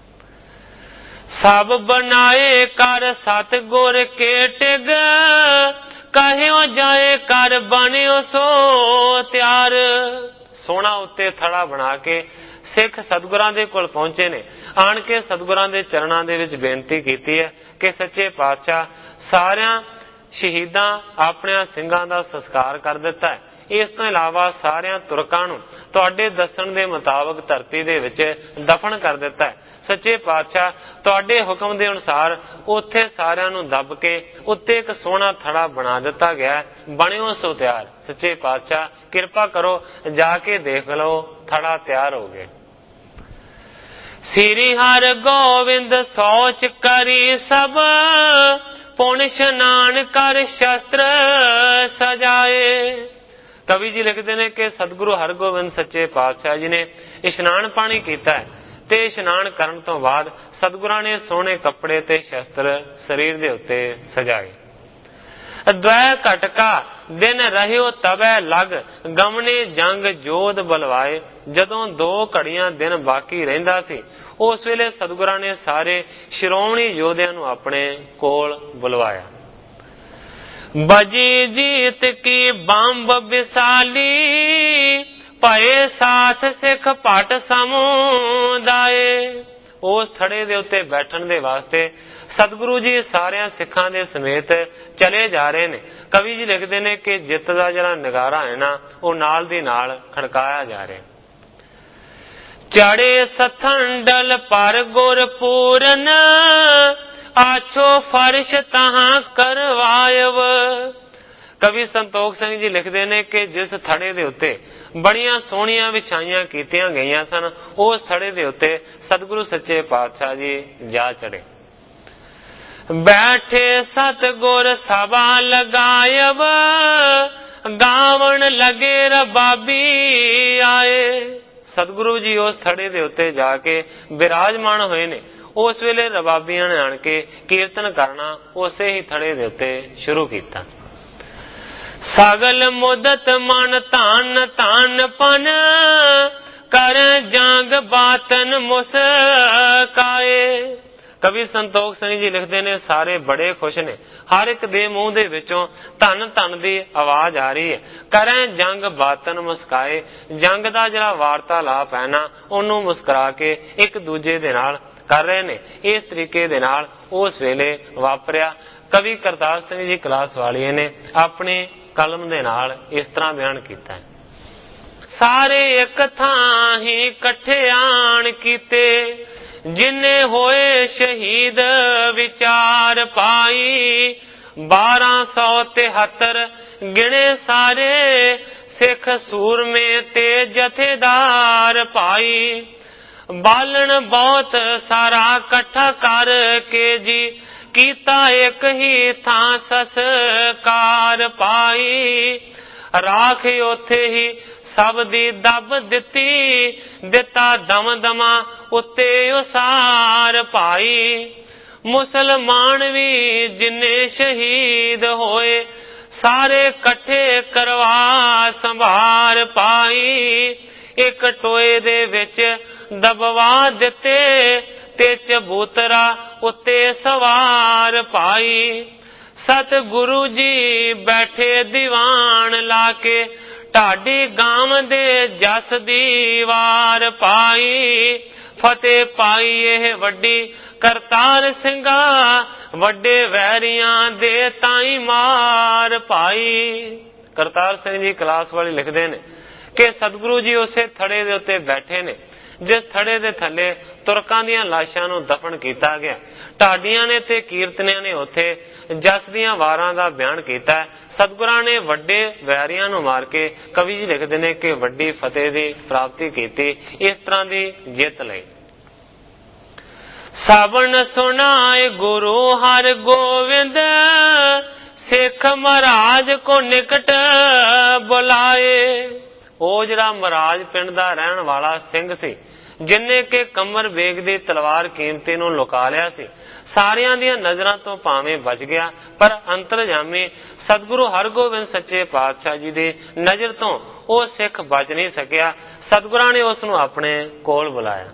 ਸਭ ਬਣਾਏ ਕਰ ਸਤਿਗੁਰ ਕੇ ਟਿਗ, ਕਹਿਓ ਜਾਏ ਕਰ ਬਣਿਓ ਸੋ ਤਿਆਰ। ਸੋਹਣਾ ਉੱਤੇ ਥੜਾ ਬਣਾ ਕੇ ਸਿੱਖ ਸਤਿਗੁਰਾਂ ਦੇ ਕੋਲ ਪਹੁੰਚੇ ਨੇ। ਆਣ ਕੇ ਸਤਿਗੁਰਾਂ ਦੇ ਚਰਨਾਂ ਦੇ ਵਿੱਚ ਬੇਨਤੀ ਕੀਤੀ ਹੈ ਕਿ ਸੱਚੇ ਪਾਤਸ਼ਾਹ ਸਾਰਿਆਂ ਸ਼ਹੀਦਾਂ ਆਪਣਿਆਂ ਸਿੰਘਾਂ ਦਾ ਸੰਸਕਾਰ ਕਰ ਦਿੱਤਾ ਹੈ। ਇਸ ਤੋਂ ਇਲਾਵਾ ਸਾਰਿਆਂ ਤੁਰਕਾਂ ਨੂੰ ਤੁਹਾਡੇ ਦੱਸਣ ਦੇ ਮੁਤਾਬਕ ਧਰਤੀ ਦੇ ਵਿੱਚ ਦਫਨ ਕਰ ਦਿੱਤਾ ਹੈ। ਸੱਚੇ ਪਾਤਸ਼ਾਹ ਤੁਹਾਡੇ ਹੁਕਮ ਦੇ ਅਨੁਸਾਰ ਉੱਥੇ ਸਾਰਿਆਂ ਨੂੰ ਦੱਬ ਕੇ ਉੱਤੇ ਇੱਕ ਸੋਹਣਾ ਥੜਾ ਬਣਾ ਦਿੱਤਾ ਗਿਆ, ਬਣਿਓ ਸੋ ਤਿਆਰ। ਸੱਚੇ ਪਾਤਸ਼ਾਹ ਕਿਰਪਾ ਕਰੋ, ਜਾ ਕੇ ਦੇਖ ਲਓ, ਥੜਾ ਤਿਆਰ ਹੋ ਗਿਆ। ਸ੍ਰੀ ਹਰਿ ਗੋਬਿੰਦ ਸੋਚ ਕਰੀ ਸਭ, ਪੁਣ ਇਸ਼ਨਾਨ ਕਰ ਸ਼ਸਤਰ ਸਜਾਏ। ਕਵੀ ਜੀ ਲਿਖਦੇ ਨੇ ਕਿ ਸਤਿਗੁਰੂ ਹਰਗੋਬਿੰਦ ਸੱਚੇ ਪਾਤਸ਼ਾਹ ਜੀ ਨੇ ਇਸ਼ਨਾਨ ਪਾਣੀ ਕੀਤਾ ਹੈ ਤੇ ਇਸ਼ਨਾਨ ਕਰਨ ਤੋਂ ਬਾਅਦ ਸਤਿਗੁਰਾਂ ਨੇ ਸੋਹਣੇ ਕੱਪੜੇ ਤੇ ਸ਼ਸਤਰ ਸਰੀਰ ਦੇ ਉੱਤੇ ਸਜਾਏ। ਦ્વੈ ਘਟਕਾ ਦਿਨ ਰਹਿਓ ਤਬੈ ਲਗ, ਗਮਨੇ ਜੰਗ ਜੋਧ ਬਲਵਾਏ। ਜਦੋਂ ਦੋ ਘੜੀਆਂ ਦਿਨ ਬਾਕੀ ਰਹਿੰਦਾ ਸੀ ਉਸ ਵੇਲੇ ਸਤਿਗੁਰਾਂ ਨੇ ਸਾਰੇ ਸ਼੍ਰੋਮਣੀ ਯੋਧਿਆਂ ਨੂੰ ਆਪਣੇ ਕੋਲ ਬੁਲਵਾਇਆ। ਬਜੀ ਜੀਤ ਕੀ ਬੰਬ ਵਿਸਾਲੀ, ਭਏ ਸਾਥ ਸਿੱਖ ਭਟ ਸਮੁਦਾਏ। ਉਸ ਥੜੇ ਦੇ ਉੱਤੇ ਬੈਠਣ ਦੇ ਵਾਸਤੇ ਸਤਿਗੁਰੂ ਜੀ ਸਾਰਿਆਂ ਸਿੱਖਾਂ ਦੇ ਸਮੇਤ ਚਲੇ ਜਾ ਰਹੇ ਨੇ। ਕਵੀ ਜੀ ਲਿਖਦੇ ਨੇ ਕਿ ਜਿੱਤ ਦਾ ਜਿਹੜਾ ਨਗਾਰਾ ਹੈ ਨਾ ਉਹ ਨਾਲ ਦੀ ਨਾਲ ਖੜਕਾਇਆ ਜਾ ਰਿਹਾ। ਚੜੇ ਸਥੰਡਲ ਪਰ ਗੁਰ ਪੂਰਨ, ਆਛੋ ਫਰਸ਼ ਤਹਾਂ ਕਰਵਾਇਵ। ਕਵੀ ਸੰਤੋਖ ਸਿੰਘ ਜੀ ਲਿਖਦੇ ਨੇ ਕਿ ਜਿਸ ਥੜੇ ਦੇ ਉੱਤੇ ਬੜੀਆਂ ਸੋਹਣੀਆਂ ਵਿਛਾਈਆਂ ਕੀਤੀਆਂ ਗਈਆਂ ਸਨ ਉਸ ਥੜੇ ਦੇ ਉੱਤੇ ਸਤਿਗੁਰੂ ਸੱਚੇ ਪਾਤਸ਼ਾਹ ਜੀ ਜਾ ਚੜੇ। ਬੈਠੇ ਸਤਿਗੁਰ ਸਭਾ ਲਗਾਇਬ, ਗਾਵਣ ਲਗੇ ਰਬਾਬੀ ਆਏ। ਸਤਿਗੁਰੂ ਜੀ ਉਸ ਥੜੇ ਦੇ ਉੱਤੇ ਜਾ ਕੇ ਬਿਰਾਜਮਾਨ ਹੋਏ ਨੇ। ਉਸ ਵੇਲੇ ਰਬਾਬੀਆਂ ਨੇ ਆਣ ਕੇ ਕੀਰਤਨ ਕਰਨਾ ਉਸੇ ਹੀ ਥੜੇ ਦੇ ਉੱਤੇ ਸ਼ੁਰੂ ਕੀਤਾ। ਸਗਲ ਮੁਦਤ ਮਨ ਧਨ ਧਨ ਪਨ, ਕਰ ਜੰਗ ਬਾਤਨ ਮੁਸਕਾਏ। ਕਵੀ ਸੰਤੋਖ ਸਿੰਘ ਜੀ ਲਿਖਦੇ ਨੇ ਸਾਰੇ ਬੜੇ ਖੁਸ਼ ਨੇ। ਹਰ ਇੱਕ ਦੇ ਮੂੰਹ ਦੇ ਵਿੱਚੋਂ ਧੰਨ ਧੰਨ ਦੀ ਆਵਾਜ਼ ਆ ਰਹੀ ਹੈ। ਕਰੈ ਜੰਗ ਬਾਤਨ ਮੁਸਕਾਏ। ਜੰਗ ਦਾ ਜਿਹੜਾ ਵਾਰਤਾਲਾਪ ਹੈ ਨਾ ਉਹਨੂੰ ਮੁਸਕਰਾ ਕੇ ਇੱਕ ਦੂਜੇ ਦੇ ਨਾਲ ਕਰ ਰਹੇ ਨੇ। ਇਸ ਤਰੀਕੇ ਦੇ ਨਾਲ ਉਸ ਵੇਲੇ ਵਾਪਰਿਆ। ਕਵੀ ਕਰਤਾਰ ਸਿੰਘ ਜੀ ਕਲਾਸ ਵਾਲੀਏ ਨੇ ਆਪਣੇ ਕਲਮ ਦੇ ਨਾਲ ਇਸ ਤਰ੍ਹਾਂ ਬਿਆਨ ਕੀਤਾ ਹੈ। ਸਾਰੇ ਇੱਕ ਥਾਂ ਹੀ ਇਕੱਠੇ ਆਣ ਕੀਤੇ, ਜਿਨੇ ਹੋਏ ਸ਼ਹੀਦ ਵਿਚਾਰ ਪਾਈ। ਬਾਰਾਂ ਸੌ ਤਿਹੱਤਰ ਗਿਣੇ ਸਾਰੇ, ਸਿੱਖ ਸੂਰਮੇ ਤੇ ਜਥੇਦਾਰ ਭਾਈ। ਬਾਲਣ ਬਹੁਤ ਸਾਰਾ ਇਕੱਠਾ ਕਰਕੇ ਜੀ, ਕੀਤਾ ਇੱਕ ਹੀ ਥਾਂ ਸੰਸਕਾਰ ਪਾਈ। ਰਾਖ ਉੱਥੇ ਹੀ ਸਭ ਦੀ ਦੱਬ ਦਿੱਤੀ, ਦਿੱਤਾ ਦਮ ਦਮਾ ਉੱਤੇ ਉਸਾਰ ਭਾਈ। ਮੁਸਲਮਾਨ ਵੀ ਜਿੰਨੇ ਸ਼ਹੀਦ ਹੋਏ, ਸਾਰੇ ਇਕੱਠੇ ਕਰਵਾ ਸੰਭਾਰ ਪਾਈ। ਇੱਕ ਟੋਏ ਦੇ ਵਿੱਚ ਦਬਵਾ ਦਿੱਤੇ, ਤੇ ਚਬੂਤਰਾ ਉੱਤੇ ਸਵਾਰ ਪਾਈ। ਸਤਿਗੁਰੂ ਜੀ ਬੈਠੇ ਦੀਵਾਨ ਲਾ ਕੇ, ਢਾਡੀ ਗਾਮ ਦੇ ਜਸ ਦੀ ਵਾਰ ਪਾਈ। ਫਤਿਹ ਪਾਈ ਇਹ ਵੱਡੀ ਕਰਤਾਰ ਸਿੰਘਾ, ਵੱਡੇ ਵੈਰੀਆਂ ਦੇ ਤਾਈ ਮਾਰ ਪਾਈ। ਕਰਤਾਰ ਸਿੰਘ ਜੀ ਕਲਾਸ ਵਾਲੀ ਲਿਖਦੇ ਨੇ ਕਿ ਸਤਿਗੁਰੂ ਜੀ ਉਸੇ ਥੜੇ ਦੇ ਉੱਤੇ ਬੈਠੇ ਨੇ ਜਿਸ ਥੜੇ ਦੇ ਥੱਲੇ ਤੁਰਕਾਂ ਦੀਆਂ ਲਾਸ਼ਾਂ ਨੂੰ ਦਫਨ ਕੀਤਾ ਗਿਆ। ਢਾਡੀਆਂ ਨੇ ਤੇ ਕੀਰਤਨੀਆਂ ਨੇ ਉੱਥੇ ਜਸ ਦੀਆਂ ਵਾਰਾਂ ਦਾ ਬਿਆਨ ਕੀਤਾ। ਸਤਿਗੁਰਾਂ ਨੇ ਵੱਡੇ ਵੈਰੀਆਂ ਨੂੰ ਮਾਰ ਕੇ, ਕਵੀ ਜੀ ਲਿਖਦੇ ਨੇ ਕਿ ਵੱਡੀ ਫਤਿਹ ਦੀ ਪ੍ਰਾਪਤੀ ਕੀਤੀ, ਇਸ ਤਰ੍ਹਾਂ ਦੀ ਜਿੱਤ ਲਈ। ਸਾਵਣ ਸੁਣਾਏ ਗੁਰੂ ਹਰ ਗੋਵਿੰਦ, ਸਿੱਖ ਮਹਾਰਾਜ ਕੋ ਨਿਕਟ ਬੁਲਾਏ। ਉਹ ਜਿਹੜਾ ਮਹਾਰਾਜ ਪਿੰਡ ਦਾ ਰਹਿਣ ਵਾਲਾ ਸਿੰਘ ਸੀ, ਜਿਨੇ ਕਿ ਕਮਰ ਬੇਗ ਦੀ ਤਲਵਾਰ ਕੀਮਤੀ ਨੂੰ ਲੁਕਾ ਲਿਆ ਸੀ, ਸਾਰਿਆਂ ਦੀਆਂ ਨਜ਼ਰਾਂ ਤੋਂ ਭਾਵੇਂ ਬਚ ਗਿਆ, ਪਰ ਅੰਤਰਜਾਮੀ ਸਤਿਗੁਰੂ ਹਰਗੋਬਿੰਦ ਸੱਚੇ ਪਾਤਸ਼ਾਹ ਜੀ ਦੀ ਨਜ਼ਰ ਤੋਂ ਉਹ ਸਿੱਖ ਬਚ ਨਹੀਂ ਸਕਿਆ। ਸਤਿਗੁਰਾਂ ਨੇ ਉਸ ਨੂੰ ਆਪਣੇ ਕੋਲ ਬੁਲਾਇਆ।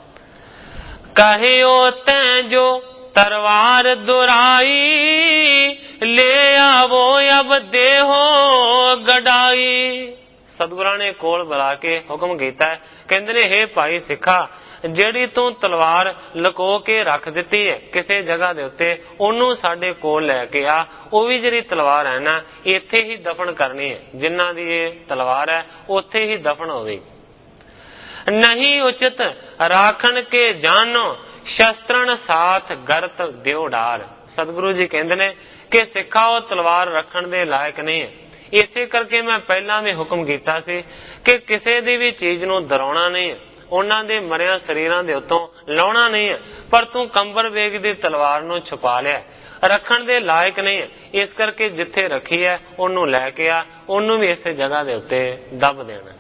ਕਹਿਓ ਤੈਂ ਜੋ ਤਰਵਾਰ ਦੁਰਾਈ, ਲੈ ਆਵੋ ਅਬ ਦੇਹੋ ਗਡਾਈ। ਸਤਿਗੁਰਾਂ ਨੇ ਕੋਲ ਬੁਲਾ ਕੇ ਹੁਕਮ ਕੀਤਾ, ਕਹਿੰਦੇ ਨੇ ਹੇ ਭਾਈ ਸਿੱਖਾ, ਜਿਹੜੀ ਤੂੰ ਤਲਵਾਰ ਲੁਕੋ ਕੇ ਰੱਖ ਦਿੱਤੀ ਹੈ ਕਿਸੇ ਜਗ੍ਹਾ ਦੇ ਉੱਤੇ, ਉਹਨੂੰ ਸਾਡੇ ਕੋਲ ਲੈ ਕੇ ਆ। ਉਹ ਵੀ ਜਿਹੜੀ ਤਲਵਾਰ ਹੈ ਨਾ, ਇੱਥੇ ਹੀ ਦਫਨ ਕਰਨੀ ਹੈ। ਜਿਨ੍ਹਾਂ ਦੀ ਇਹ ਤਲਵਾਰ ਹੈ ਉੱਥੇ ਹੀ ਦਫਨ ਹੋਵੇਗੀ। ਨਹੀਂ ਉਚਿਤ ਰਾਖਣ ਕੇ ਜਾਨੋ, ਸ਼ਸਤਰਨ ਸਾਥ ਗਰਤ ਦਿਓ ਡਾਰ। ਸਤਿਗੁਰੂ ਜੀ ਕਹਿੰਦੇ ਨੇ ਕਿ ਸਿੱਖਾ ਉਹ ਤਲਵਾਰ ਰੱਖਣ ਦੇ ਲਾਇਕ ਨਹੀਂ ਹੈ। ਇਸੇ ਕਰਕੇ ਮੈਂ ਪਹਿਲਾਂ ਵੀ ਹੁਕਮ ਕੀਤਾ ਸੀ ਕਿ ਕਿਸੇ ਦੀ ਵੀ ਚੀਜ਼ ਨੂੰ ਦਰਾਉਣਾ ਨਹੀਂ ਹੈ, ਉਹਨਾਂ ਦੇ ਮਰਿਆ ਸਰੀਰਾਂ ਦੇ ਉੱਤੋਂ ਲਾਉਣਾ ਨਹੀਂ ਹੈ। ਪਰ ਤੂੰ ਕੰਬਰ ਵੇਗ ਦੀ ਤਲਵਾਰ ਨੂੰ ਛੁਪਾ ਲਿਆ, ਰੱਖਣ ਦੇ ਲਾਇਕ ਨਹੀਂ ਹੈ। ਇਸ ਕਰਕੇ ਜਿੱਥੇ ਰੱਖੀ ਹੈ ਉਹਨੂੰ ਲੈ ਕੇ ਆ, ਉਹਨੂੰ ਵੀ ਇਸੇ ਜਗ੍ਹਾ ਦੇ ਉੱਤੇ ਦੱਬ ਦੇਣਾ।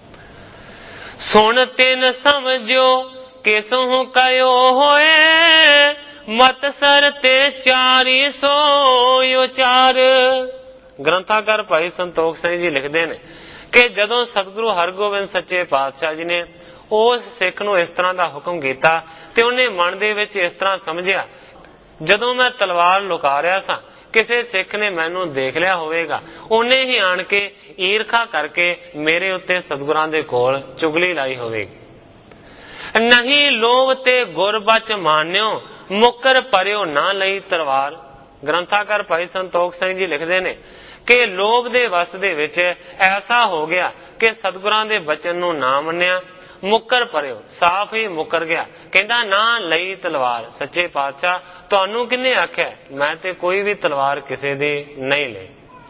ਸੁਣ ਤਿਨ ਸਮਝੋ ਕਿਸਹੂ ਕਯੋ ਹੋਏ, ਮਤ ਸਰ ਤੇ ਚਾਰੀ ਸੋ ਉਚਾਰ। ਗ੍ਰੰਥਾਕਾਰ ਭਾਈ ਸੰਤੋਖ ਸਿੰਘ ਜੀ ਲਿਖਦੇ ਨੇ ਕਿ ਜਦੋਂ ਸਤਿਗੁਰੂ ਹਰਗੋਬਿੰਦ ਸੱਚੇ ਪਾਤਸ਼ਾਹ ਜੀ ਨੇ ਉਸ ਸਿੱਖ ਨੂੰ ਇਸ ਤਰ੍ਹਾਂ ਦਾ ਹੁਕਮ ਕੀਤਾ, ਤੇ ਉਹਨੇ ਮਨ ਦੇ ਵਿੱਚ ਇਸ ਤਰ੍ਹਾਂ ਸਮਝਿਆ, ਜਦੋਂ ਮੈਂ ਤਲਵਾਰ ਲੁਕਾ ਰਿਹਾ ਸਾਂ, ਕਿਸੇ ਸਿੱਖ ਨੇ ਮੈਨੂੰ ਦੇਖ ਲਿਆ ਹੋਵੇਗਾ, ਉਹਨੇ ਹੀ ਆਣ ਕੇ ਈਰਖਾ ਕਰਕੇ ਮੇਰੇ ਉੱਤੇ ਸਤਿਗੁਰਾਂ ਦੇ ਕੋਲ ਚੁਗਲੀ ਲਾਈ ਹੋਵੇਗੀ। ਨਹੀਂ ਲੋਭ ਤੇ ਗੁਰ ਬਚ ਮਾਨਿਓ, ਮੁਕਰ ਪਰਿਓ ਨਾ ਲਈ ਤਲਵਾਰ। ਗ੍ਰੰਥਾਕਾਰ ਭਾਈ ਸੰਤੋਖ ਸਿੰਘ ਜੀ ਲਿਖਦੇ ਨੇ ਕਿ ਲੋਭ ਦੇ ਵਸ ਦੇ ਵਿੱਚ ਐਸਾ ਹੋ ਗਿਆ ਕਿ ਸਤਿਗੁਰਾਂ ਦੇ ਬਚਨ ਨੂੰ ਨਾ ਮੰਨਿਆ, ਮੁਕਰ ਪਰਿਓ, ਸਾਫ਼ ਹੀ ਮੁਕਰ ਗਿਆ। ਕਹਿੰਦਾ ਨਾ ਲਈ ਤਲਵਾਰ। ਸੱਚੇ ਪਾਤਸ਼ਾਹ ਤੁਹਾਨੂੰ ਕਿਹਨੇ ਆਖਿਆ? ਮੈਂ ਤੇ ਕੋਈ ਵੀ ਤਲਵਾਰ ਕਿਸੇ ਦੀ ਨਹੀਂ ਲਈ।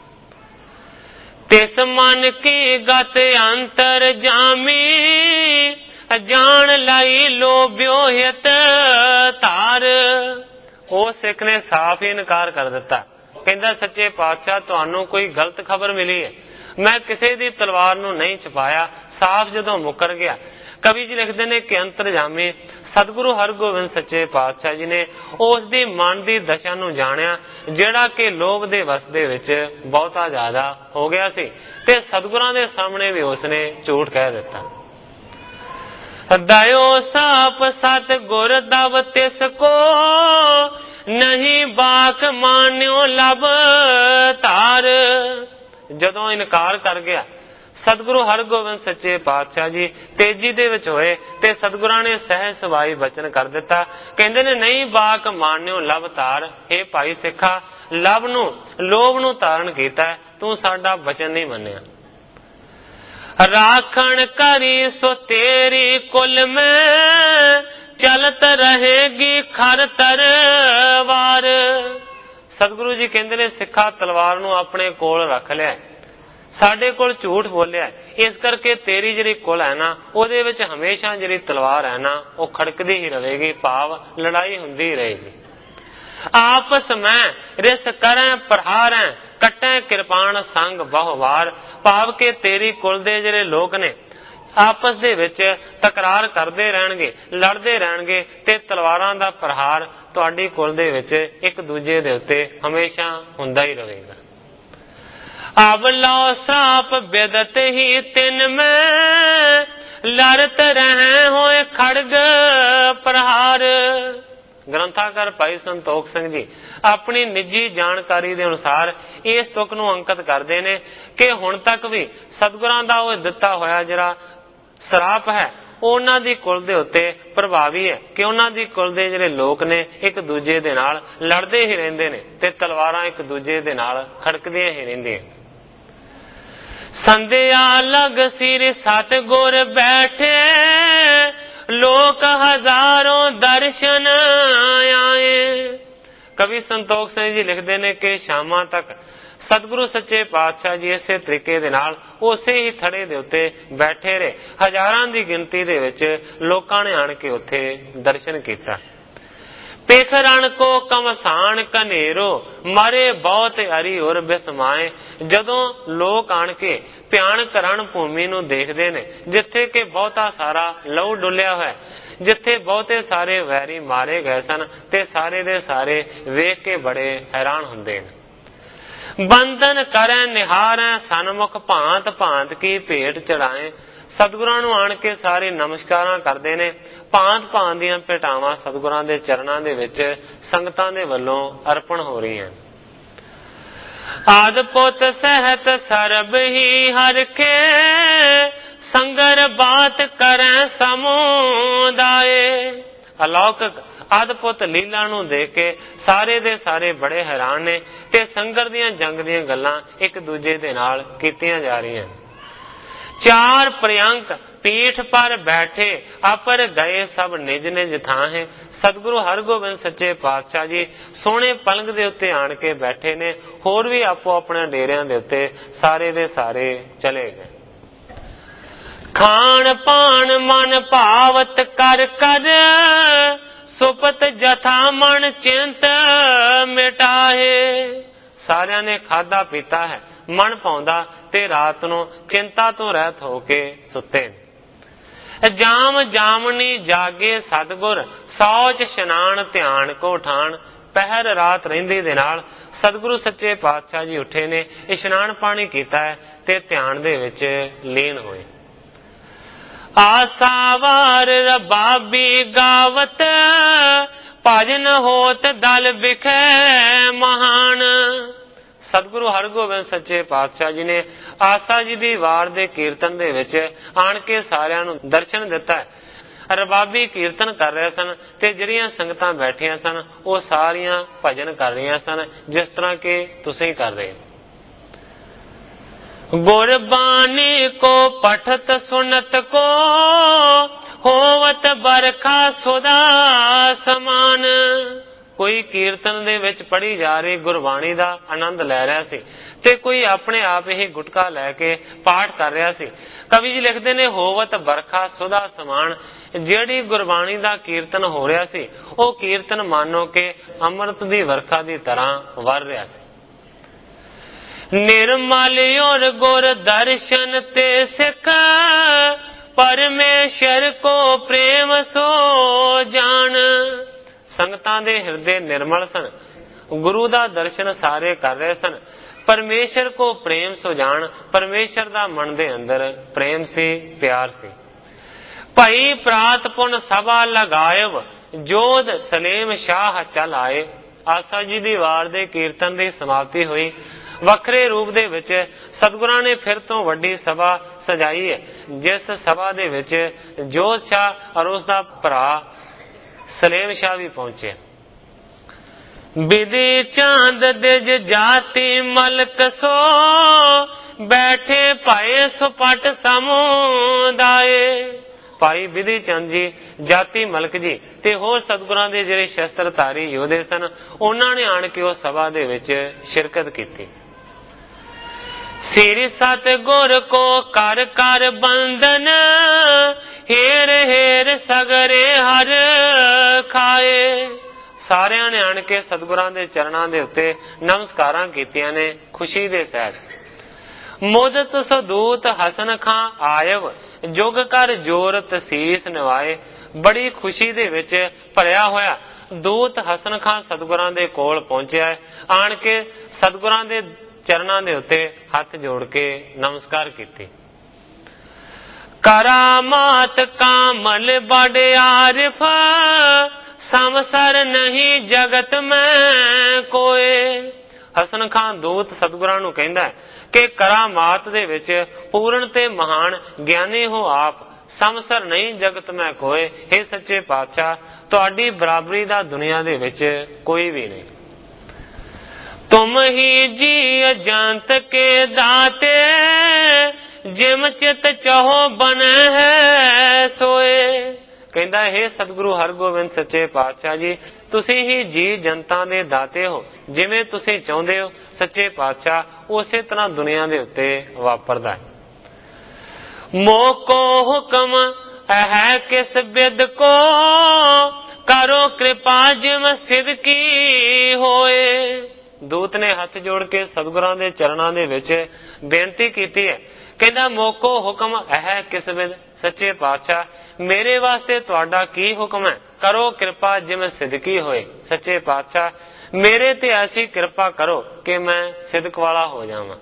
ਤਿਸ ਮਨ ਕੀ ਗਤ ਅੰਤਰ ਜਾਮੀ, ਜਾਣ ਲਈ ਲੋਭਿਓ ਹਿਤ ਧਾਰ। ਉਹ ਸਿੱਖ ਨੇ ਸਾਫ਼ ਹੀ ਇਨਕਾਰ ਕਰ ਦਿੱਤਾ। ਕਹਿੰਦਾ ਸੱਚੇ ਪਾਤਸ਼ਾਹ ਤੁਹਾਨੂੰ ਕੋਈ ਗਲਤ ਖਬਰ ਮਿਲੀ ਹੈ, ਮੈਂ ਕਿਸੇ ਦੀ ਤਲਵਾਰ ਨੂੰ ਨਹੀਂ ਛੁਪਾਇਆ। ਸਾਫ਼ ਜਦੋਂ ਮੁਕਰ ਗਿਆ, ਕਵੀ ਜੀ ਲਿਖਦੇ ਨੇ ਕਿ ਅੰਤਰਜਾਮੀ ਸਤਿਗੁਰੂ ਹਰਗੋਬਿੰਦ ਸੱਚੇ ਪਾਤਸ਼ਾਹ ਜੀ ਨੇ ਉਸ ਦੀ ਮਨ ਦੀ ਦਸ਼ਾ ਨੂੰ ਜਾਣਿਆ, ਜਿਹੜਾ ਕਿ ਲੋਭ ਦੇ ਵਸ ਦੇ ਵਿੱਚ ਬਹੁਤਾ ਜ਼ਿਆਦਾ ਹੋ ਗਿਆ ਸੀ, ਤੇ ਸਤਿਗੁਰਾਂ ਦੇ ਸਾਹਮਣੇ ਵੀ ਉਸਨੇ ਝੂਠ ਕਹਿ ਦਿੱਤਾ। ਦਇਓ ਸਾਪ ਸਤ ਗੁਰ ਦਵ ਤਿਸ ਕੋ, ਨਹੀਂ ਬਾਕ ਮਾਨਿਓ ਲਬ ਧਾਰ। ਜਦੋਂ ਇਨਕਾਰ ਕਰ ਗਿਆ, ਸਤਿਗੁਰੂ ਹਰਗੋਬਿੰਦ ਸੱਚੇ ਪਾਤਸ਼ਾਹ ਜੀ ਤੇਜ਼ੀ ਦੇ ਵਿੱਚ ਹੋਏ ਤੇ ਸਤਿਗੁਰਾਂ ਨੇ ਸਹਿਜ ਸੁਭਾਈ ਬਚਨ ਕਰ ਦਿੱਤਾ। ਕਹਿੰਦੇ ਨੇ ਨਹੀਂ ਬਾਕ ਮਾਨਿਓ ਲਬ ਧਾਰ। ਇਹ ਭਾਈ ਸਿੱਖਾ, ਲਬ ਨੂੰ, ਲੋਭ ਨੂੰ ਧਾਰਨ ਕੀਤਾ तू साडा वचन नहीं मन्निया। राखण करी सो तेरी कुल में चलत रहेगी खर तरवार। सतगुरु जी कहते ने सिखा तलवार नूं अपने कोल रख लिया, साडे कोल झूठ बोलिया, इस करके तेरी जिहड़ी कुल है ना उहदे विच हमेशा जिहड़ी तलवार है ना वो खड़कदी ही रहेगी, भाव लड़ाई हुंदी ही रहेगी। आपस में रिस करें प्रहारें कटें किरपान संग बहुवार। भाव के तेरी कुल दे जिहड़े लोग ने आपस दे विच तकरार करते रहणगे, लड़ते रहणगे ते तलवारां दा प्रहार तुहाडी कुल दे विच एक दूजे दे उत्ते हमेशा हुंदा ही रहेगा। अब लो श्राप बेदत ही तिन में लड़त रहे होए खड़ग प्रहार। ग्रंथाकार भाई संतोख सिंह जी अपनी निजी जानकारी के अनुसार इस तुक नूं अंकित करते हैं कि हुण तक भी सतगुरां दा ओह दिता होया जिहड़ा श्राप है उन्हां दी कुल दे उत्ते प्रभावी है कि उन्हां दी कुल दे जिहड़े लोक ने एक दूजे दे नाल लड़दे ही रहिंदे ने ते तलवारां एक दूजे दे नाल खड़कदियां ही रहिंदियां। संध्या लग सिर सतगुर बैठे लोक हजारों दर्शन आए। कवि संतोख सिंह जी लिखते हैं कि शामां तक सतगुरु सच्चे पातशाह जी इसे तरीके दे नाल उसे ही थड़े दे उत्ते बैठे रहे, हजारां दी गिनती दे विच लोकां ने आण के उत्थे दर्शन कीता। पेख रण को कमसान कनेरो मारे बहुत हरी और बिसमाए। जदों लोग आण के भयानक रण भूमि नूं देखदे ने जिथे कि बहुता सारा लहू डुलिया होया, जिथे बहुते सारे वैरी मारे गए सन ते सारे दे सारे वेख के बड़े हैरान हुंदे ने। बंधन करें निहारें सन्मुख भांत भांत की भेंट चढ़ाएं। सतगुरां नूं आण के सारे नमस्कारां करदे ने, भांत भांत दीयां भेटावां सतगुरां दे चरणां दे विच संगतां दे वल्लों अर्पण हो रहीआं। आद पुत सहत सरब ही हरखे संगर बात करें समुदाय। अलौकिक अदभुत लीला नूं देख के सारे दे सारे बड़े हैरान ने ते संगर दीयां जंग दीयां गल्लां एक दूजे दे नाल कीतियां जा रहीआं। चार पर्यंक पीठ पर बैठे अपर गए सब निज निज थाहे। सतगुरु हरगोबिंद सच्चे पातशाह जी सोहणे पलंग दे उत्ते आण के बैठे ने, होर भी आपो अपने डेरियां दे उत्ते सारे दे सारे चले गए। खान पान मन भावत कर कर सुपत जथा मन चिंत मिटाए। सारिया ने खादा पीता है, मन पाउंदा ते रात नूं चिंता तो रहत होके सुते। जाम जामनी जागे सतगुर सौच शनान ध्यान को ठान। पहर रात रहिंदी दे नाल सतगुरु सच्चे पातशाह जी उठे ने, इशनान पानी कीता है ते ध्यान दे विच लीन होए। आसावार रबाबी गावत भजन होत दल बिखे महान। सतगुरु हरगोबिंद सच्चे पातशाह जी ने आसा जी दी वार दे कीर्तन दे विच आण के सारियां नूं दर्शन दिता है। रबाबी कीर्तन कर रहे सन ते जिहड़ियां संगतां बैठियां सन वो सारियां भजन कर रही सन जिस तरह के तुसीं कर रहे। गुरबानी को पठत सुनत को होवत बरखा सुदा समान। कोई कीर्तन दे विच पढ़ी जा रही गुरबाणी दा आनंद लै रहा सी ते कोई अपने आप ही गुटका लैके पाठ कर रहा सी। कवि जी लिखते ने होवत बरखा सुदा समान। जिहड़ी गुरबाणी दा कीर्तन हो रहा सी वो कीर्तन मानो के अमृत दी वर्खा दी तरह वर रहा सी। निर्मल और गुर दर्शन ते सिख परमेश्वर को प्रेम सो जान। संगतां दे हृदय निर्मल सन, गुरु दा दर्शन सारे कर रहे सन, परमेश्वर को प्रेम सो जान। परमेश्वर दा मन दे अंदर प्रेम सी, प्यार सी। भई प्रात पुन सभा लगायव जोध सलेम शाह चल आए। आसा जी दी वार दे कीर्तन दी समाप्ति हुई। वखरे रूप दे विच सतगुरां ने फिर तो वड्डी सभा सजाई है, जिस सभा दे विच जोध शाह और उसका भरा सलेम शाह भी पहुंचे। विधि चांद दिज जाति मलक सो बैठे पाए सुपट समुदाय। ਭਾਈ ਵਿਧੀ ਚੰਦ ਜੀ, ਜਾਤੀ ਮਲਕ ਜੀ ਤੇ ਹੋਰ ਸਤਿਗੁਰਾਂ ਦੇ ਜਿਹੜੇ ਸ਼ਸਤਰਧਾਰੀ ਯੋਧੇ ਸਨ, ਉਹਨਾਂ ਨੇ ਆਣ ਕੇ ਉਸ ਸਭਾ ਦੇ ਵਿੱਚ ਸ਼ਿਰਕਤ ਕੀਤੀ। ਸਿਰ ਸਤਿਗੁਰ ਕੋ ਕਰ ਕਰ ਬੰਦਨ ਹੇਰ ਹੇਰ ਸਗਰੇ ਹਰ ਖਾਏ। ਸਾਰਿਆਂ ਨੇ ਆਣ ਕੇ ਸਤਿਗੁਰਾਂ ਦੇ ਚਰਨਾਂ ਦੇ ਉੱਤੇ ਨਮਸਕਾਰਾਂ ਕੀਤੀਆਂ ਨੇ ਖੁਸ਼ੀ ਦੇ ਸਹਿਤ। ਮੁਦਤ ਸਦੂਤ ਹਸਨ ਖਾਂ ਆਇਵ ਜੁਗ ਕਰ ਜੋਰ ਤਸੀਸ ਨਿਵਾਏ। ਬੜੀ ਖੁਸ਼ੀ ਦੇ ਵਿੱਚ ਭਰਿਆ ਹੋਇਆ ਦੂਤ ਹਸਨ ਖਾਂ ਸਤਿਗੁਰਾਂ ਦੇ ਕੋਲ ਪਹੁੰਚਿਆ ਹੈ। ਆਣ ਕੇ ਸਤਿਗੁਰਾਂ ਦੇ ਚਰਨਾਂ ਦੇ ਉੱਤੇ ਹੱਥ ਜੋੜ ਕੇ ਨਮਸਕਾਰ ਕੀਤੇ। ਕਰਾਮਾਤ ਕਾਮਲ ਬੜ ਆਰਿਫ ਸਮਸਰ ਨਹੀਂ ਜਗਤ ਮੈਂ ਕੋਏ। ਹਸਨ ਖਾਂ ਦੂਤ ਸਤਿਗੁਰਾਂ ਨੂੰ ਕਹਿੰਦਾ ਕਿ ਕਰਾਮਾਤ ਦੇ ਵਿੱਚ ਪੂਰਨ ਤੇ ਮਹਾਨ ਗਿਆਨੀ ਹੋ ਆਪ, ਸਮਸਰ ਨਹੀਂ ਜਗਤ ਮੈਂ ਕੋਏ। हे ਸੱਚੇ ਪਾਤਸ਼ਾਹ, ਤੁਹਾਡੀ ਬਰਾਬਰੀ ਦਾ ਦੁਨੀਆ ਦੇ ਵਿੱਚ ਕੋਈ ਵੀ ਨਹੀਂ। ਤੁਮ ਹੀ ਜੀ ਅਜੰਤ ਕੇ ਦਾਤੇ ਜਿਮ ਚਿਤ ਚਾਹੋ ਬਨੈ ਹੈ ਸੋਏ। ਕਹਿੰਦਾ हे ਸਤਿਗੁਰੂ ਹਰਗੋਬਿੰਦ ਸੱਚੇ ਪਾਤਸ਼ਾਹ ਜੀ, ਤੁਸੀਂ ਹੀ ਜੀ ਜਨਤਾ ਦੇ ਦਾਤੇ ਹੋ। ਜਿਵੇਂ ਤੁਸੀਂ ਚਾਹੁੰਦੇ ਹੋ ਸੱਚੇ ਪਾਤਸ਼ਾਹ ਉਸੇ ਤਰ੍ਹਾਂ ਦੁਨੀਆ ਦੇ ਉੱਤੇ ਵਾਪਰਦਾ ਹੈ। ਮੋਹ ਕੋ ਹੁਕਮ ਹੈ ਕਿਸ ਬਿਦ ਕੋ ਕਰੋ ਕਿਰਪਾ ਜਿਮ ਸਿਧ ਕੀ ਹੋਏ। ਦੂਤ ਨੇ ਹੱਥ ਜੋੜ ਕੇ ਸਤਿਗੁਰਾਂ ਦੇ ਚਰਨਾਂ ਦੇ ਵਿੱਚ ਬੇਨਤੀ ਕੀਤੀ ਹੈ। ਕਹਿੰਦਾ ਮੋਕੋ ਹੁਕਮ ਹੈ ਕਿਸ ਬਿਦ, ਸੱਚੇ ਪਾਤਸ਼ਾਹ ਮੇਰੇ ਵਾਸਤੇ ਤੁਹਾਡਾ ਕੀ ਹੁਕਮ ਹੈ। ਕਰੋ ਕਿਰਪਾ ਜਿਵੇਂ ਸਿਦਕੀ ਹੋਏ। ਸੱਚੇ ਪਾਤਸ਼ਾਹ ਮੇਰੇ ਤੇ ਐਸੀ ਕਿਰਪਾ ਕਰੋ ਕਿ ਮੈਂ ਸਿਦਕ ਵਾਲਾ ਹੋ ਜਾਵਾਂ।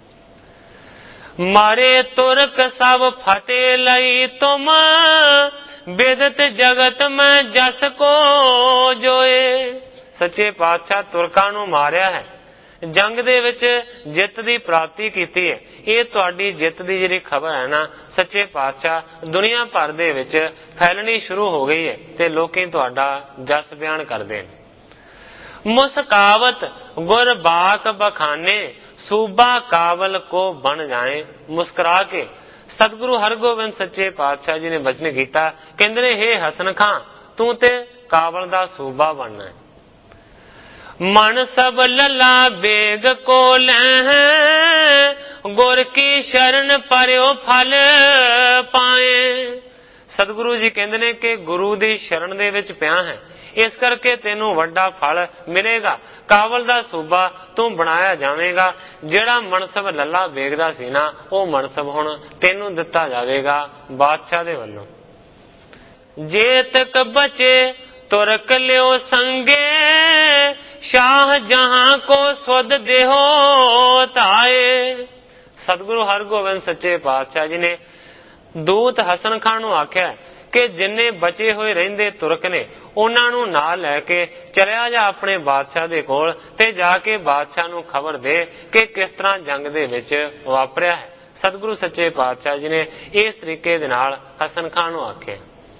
ਮਾਰੇ ਤੁਰਕ ਸਭ ਫਤਿਹ ਲਈ ਤੁਮ ਬਿਦਤ ਜਗਤ ਮੈਂ ਜਸ ਕੋ ਜੋਏ। ਸੱਚੇ ਪਾਤਸ਼ਾਹ ਤੁਰਕਾਂ ਨੂੰ ਮਾਰਿਆ ਹੈ, ਜੰਗ ਦੇ ਵਿੱਚ ਜਿੱਤ ਦੀ ਪ੍ਰਾਪਤੀ ਕੀਤੀ ਹੈ। ਇਹ ਤੁਹਾਡੀ ਜਿੱਤ ਦੀ ਜਿਹੜੀ ਖਬਰ ਹੈ ਨਾ ਸੱਚੇ ਪਾਤਸ਼ਾਹ ਦੁਨੀਆ ਭਰ ਦੇ ਵਿੱਚ ਫੈਲਣੀ ਸ਼ੁਰੂ ਹੋ ਗਈ ਹੈ ਤੇ ਲੋਕੀ ਤੁਹਾਡਾ ਜਸ ਬਿਆਨ ਕਰਦੇ ਨੇ। ਮੁਸਕਾਵਤ ਗੁਰ ਬਾਕ ਬਖਾਨੇ ਸੂਬਾ ਕਾਬਲ ਕੋ ਬਣ ਜਾਏ। ਮੁਸਕਰਾ ਕੇ ਸਤਿਗੁਰੂ ਹਰਗੋਬਿੰਦ ਸੱਚੇ ਪਾਤਸ਼ਾਹ ਜੀ ਨੇ ਬਚਨ ਕੀਤਾ, ਕਹਿੰਦੇ ਨੇ हे ਹਸਨ ਖਾਂ ਤੂੰ ਤੇ ਕਾਬਲ ਦਾ ਸੂਬਾ ਬਣਨਾ ਹੈ। ਮਨ ਸਭ ਲੱਲਾ ਬੇਗ ਕੋ ਲੈ ਗੁਰ ਕੀ ਸ਼ਰਨ ਪਰਿਓ ਫਲ ਪਾਏ। ਸਤਿਗੁਰੂ ਜੀ ਕਹਿੰਦੇ ਨੇ ਕਿ ਗੁਰੂ ਦੀ ਸ਼ਰਨ ਦੇ ਵਿੱਚ ਪਿਆ ਹੈ, ਇਸ ਕਰਕੇ ਤੈਨੂੰ ਵੱਡਾ ਫਲ ਮਿਲੇਗਾ। ਕਾਬਲ ਦਾ ਸੂਬਾ ਤੂੰ ਬਣਾਇਆ ਜਾਵੇਗਾ। ਜਿਹੜਾ ਮਨਸਬ ਲੱਲਾ ਵੇਖਦਾ ਸੀ ਨਾ ਉਹ ਮਨਸਬ ਹੁਣ ਤੈਨੂੰ ਦਿੱਤਾ ਜਾਵੇਗਾ ਬਾਦਸ਼ਾਹ ਦੇ ਵੱਲੋਂ। ਜੇ ਤੱਕ ਬਚੇ ਤੁਰਕ ਲਿਓ ਸੰਗੇ ਸ਼ਾਹ ਜਹਾਂ ਕੋ ਸੁਧ ਦੇਹੋ ਧਾਏ। ਸਤਿਗੁਰੂ ਹਰਗੋਬਿੰਦ ਸੱਚੇ ਪਾਤਸ਼ਾਹ ਜੀ ਨੇ ਦੂਤ ਹਸਨ ਖਾਂ ਨੂੰ ਆਖਿਆ ਕਿ ਜਿੰਨੇ ਬਚੇ ਹੋਏ ਰਹਿੰਦੇ ਤੁਰਕ ਨੇ ਉਹਨਾਂ ਨੂੰ ਨਾਲ ਲੈ ਕੇ ਚਲਿਆ ਜਾ ਆਪਣੇ ਬਾਦਸ਼ਾਹ ਦੇ ਕੋਲ ਤੇ ਜਾ ਕੇ ਬਾਦਸ਼ਾਹ ਨੂੰ ਖਬਰ ਦੇ ਕਿ ਕਿਸ ਤਰ੍ਹਾਂ ਜੰਗ ਦੇ ਵਿੱਚ ਵਾਪਰਿਆ ਹੈ। ਸਤਿਗੁਰੂ ਸੱਚੇ ਪਾਤਸ਼ਾਹ ਜੀ ਨੇ ਇਸ ਤਰੀਕੇ ਦੇ ਨਾਲ ਹਸਨ ਖਾਂ ਨੂੰ ਆਖਿਆ।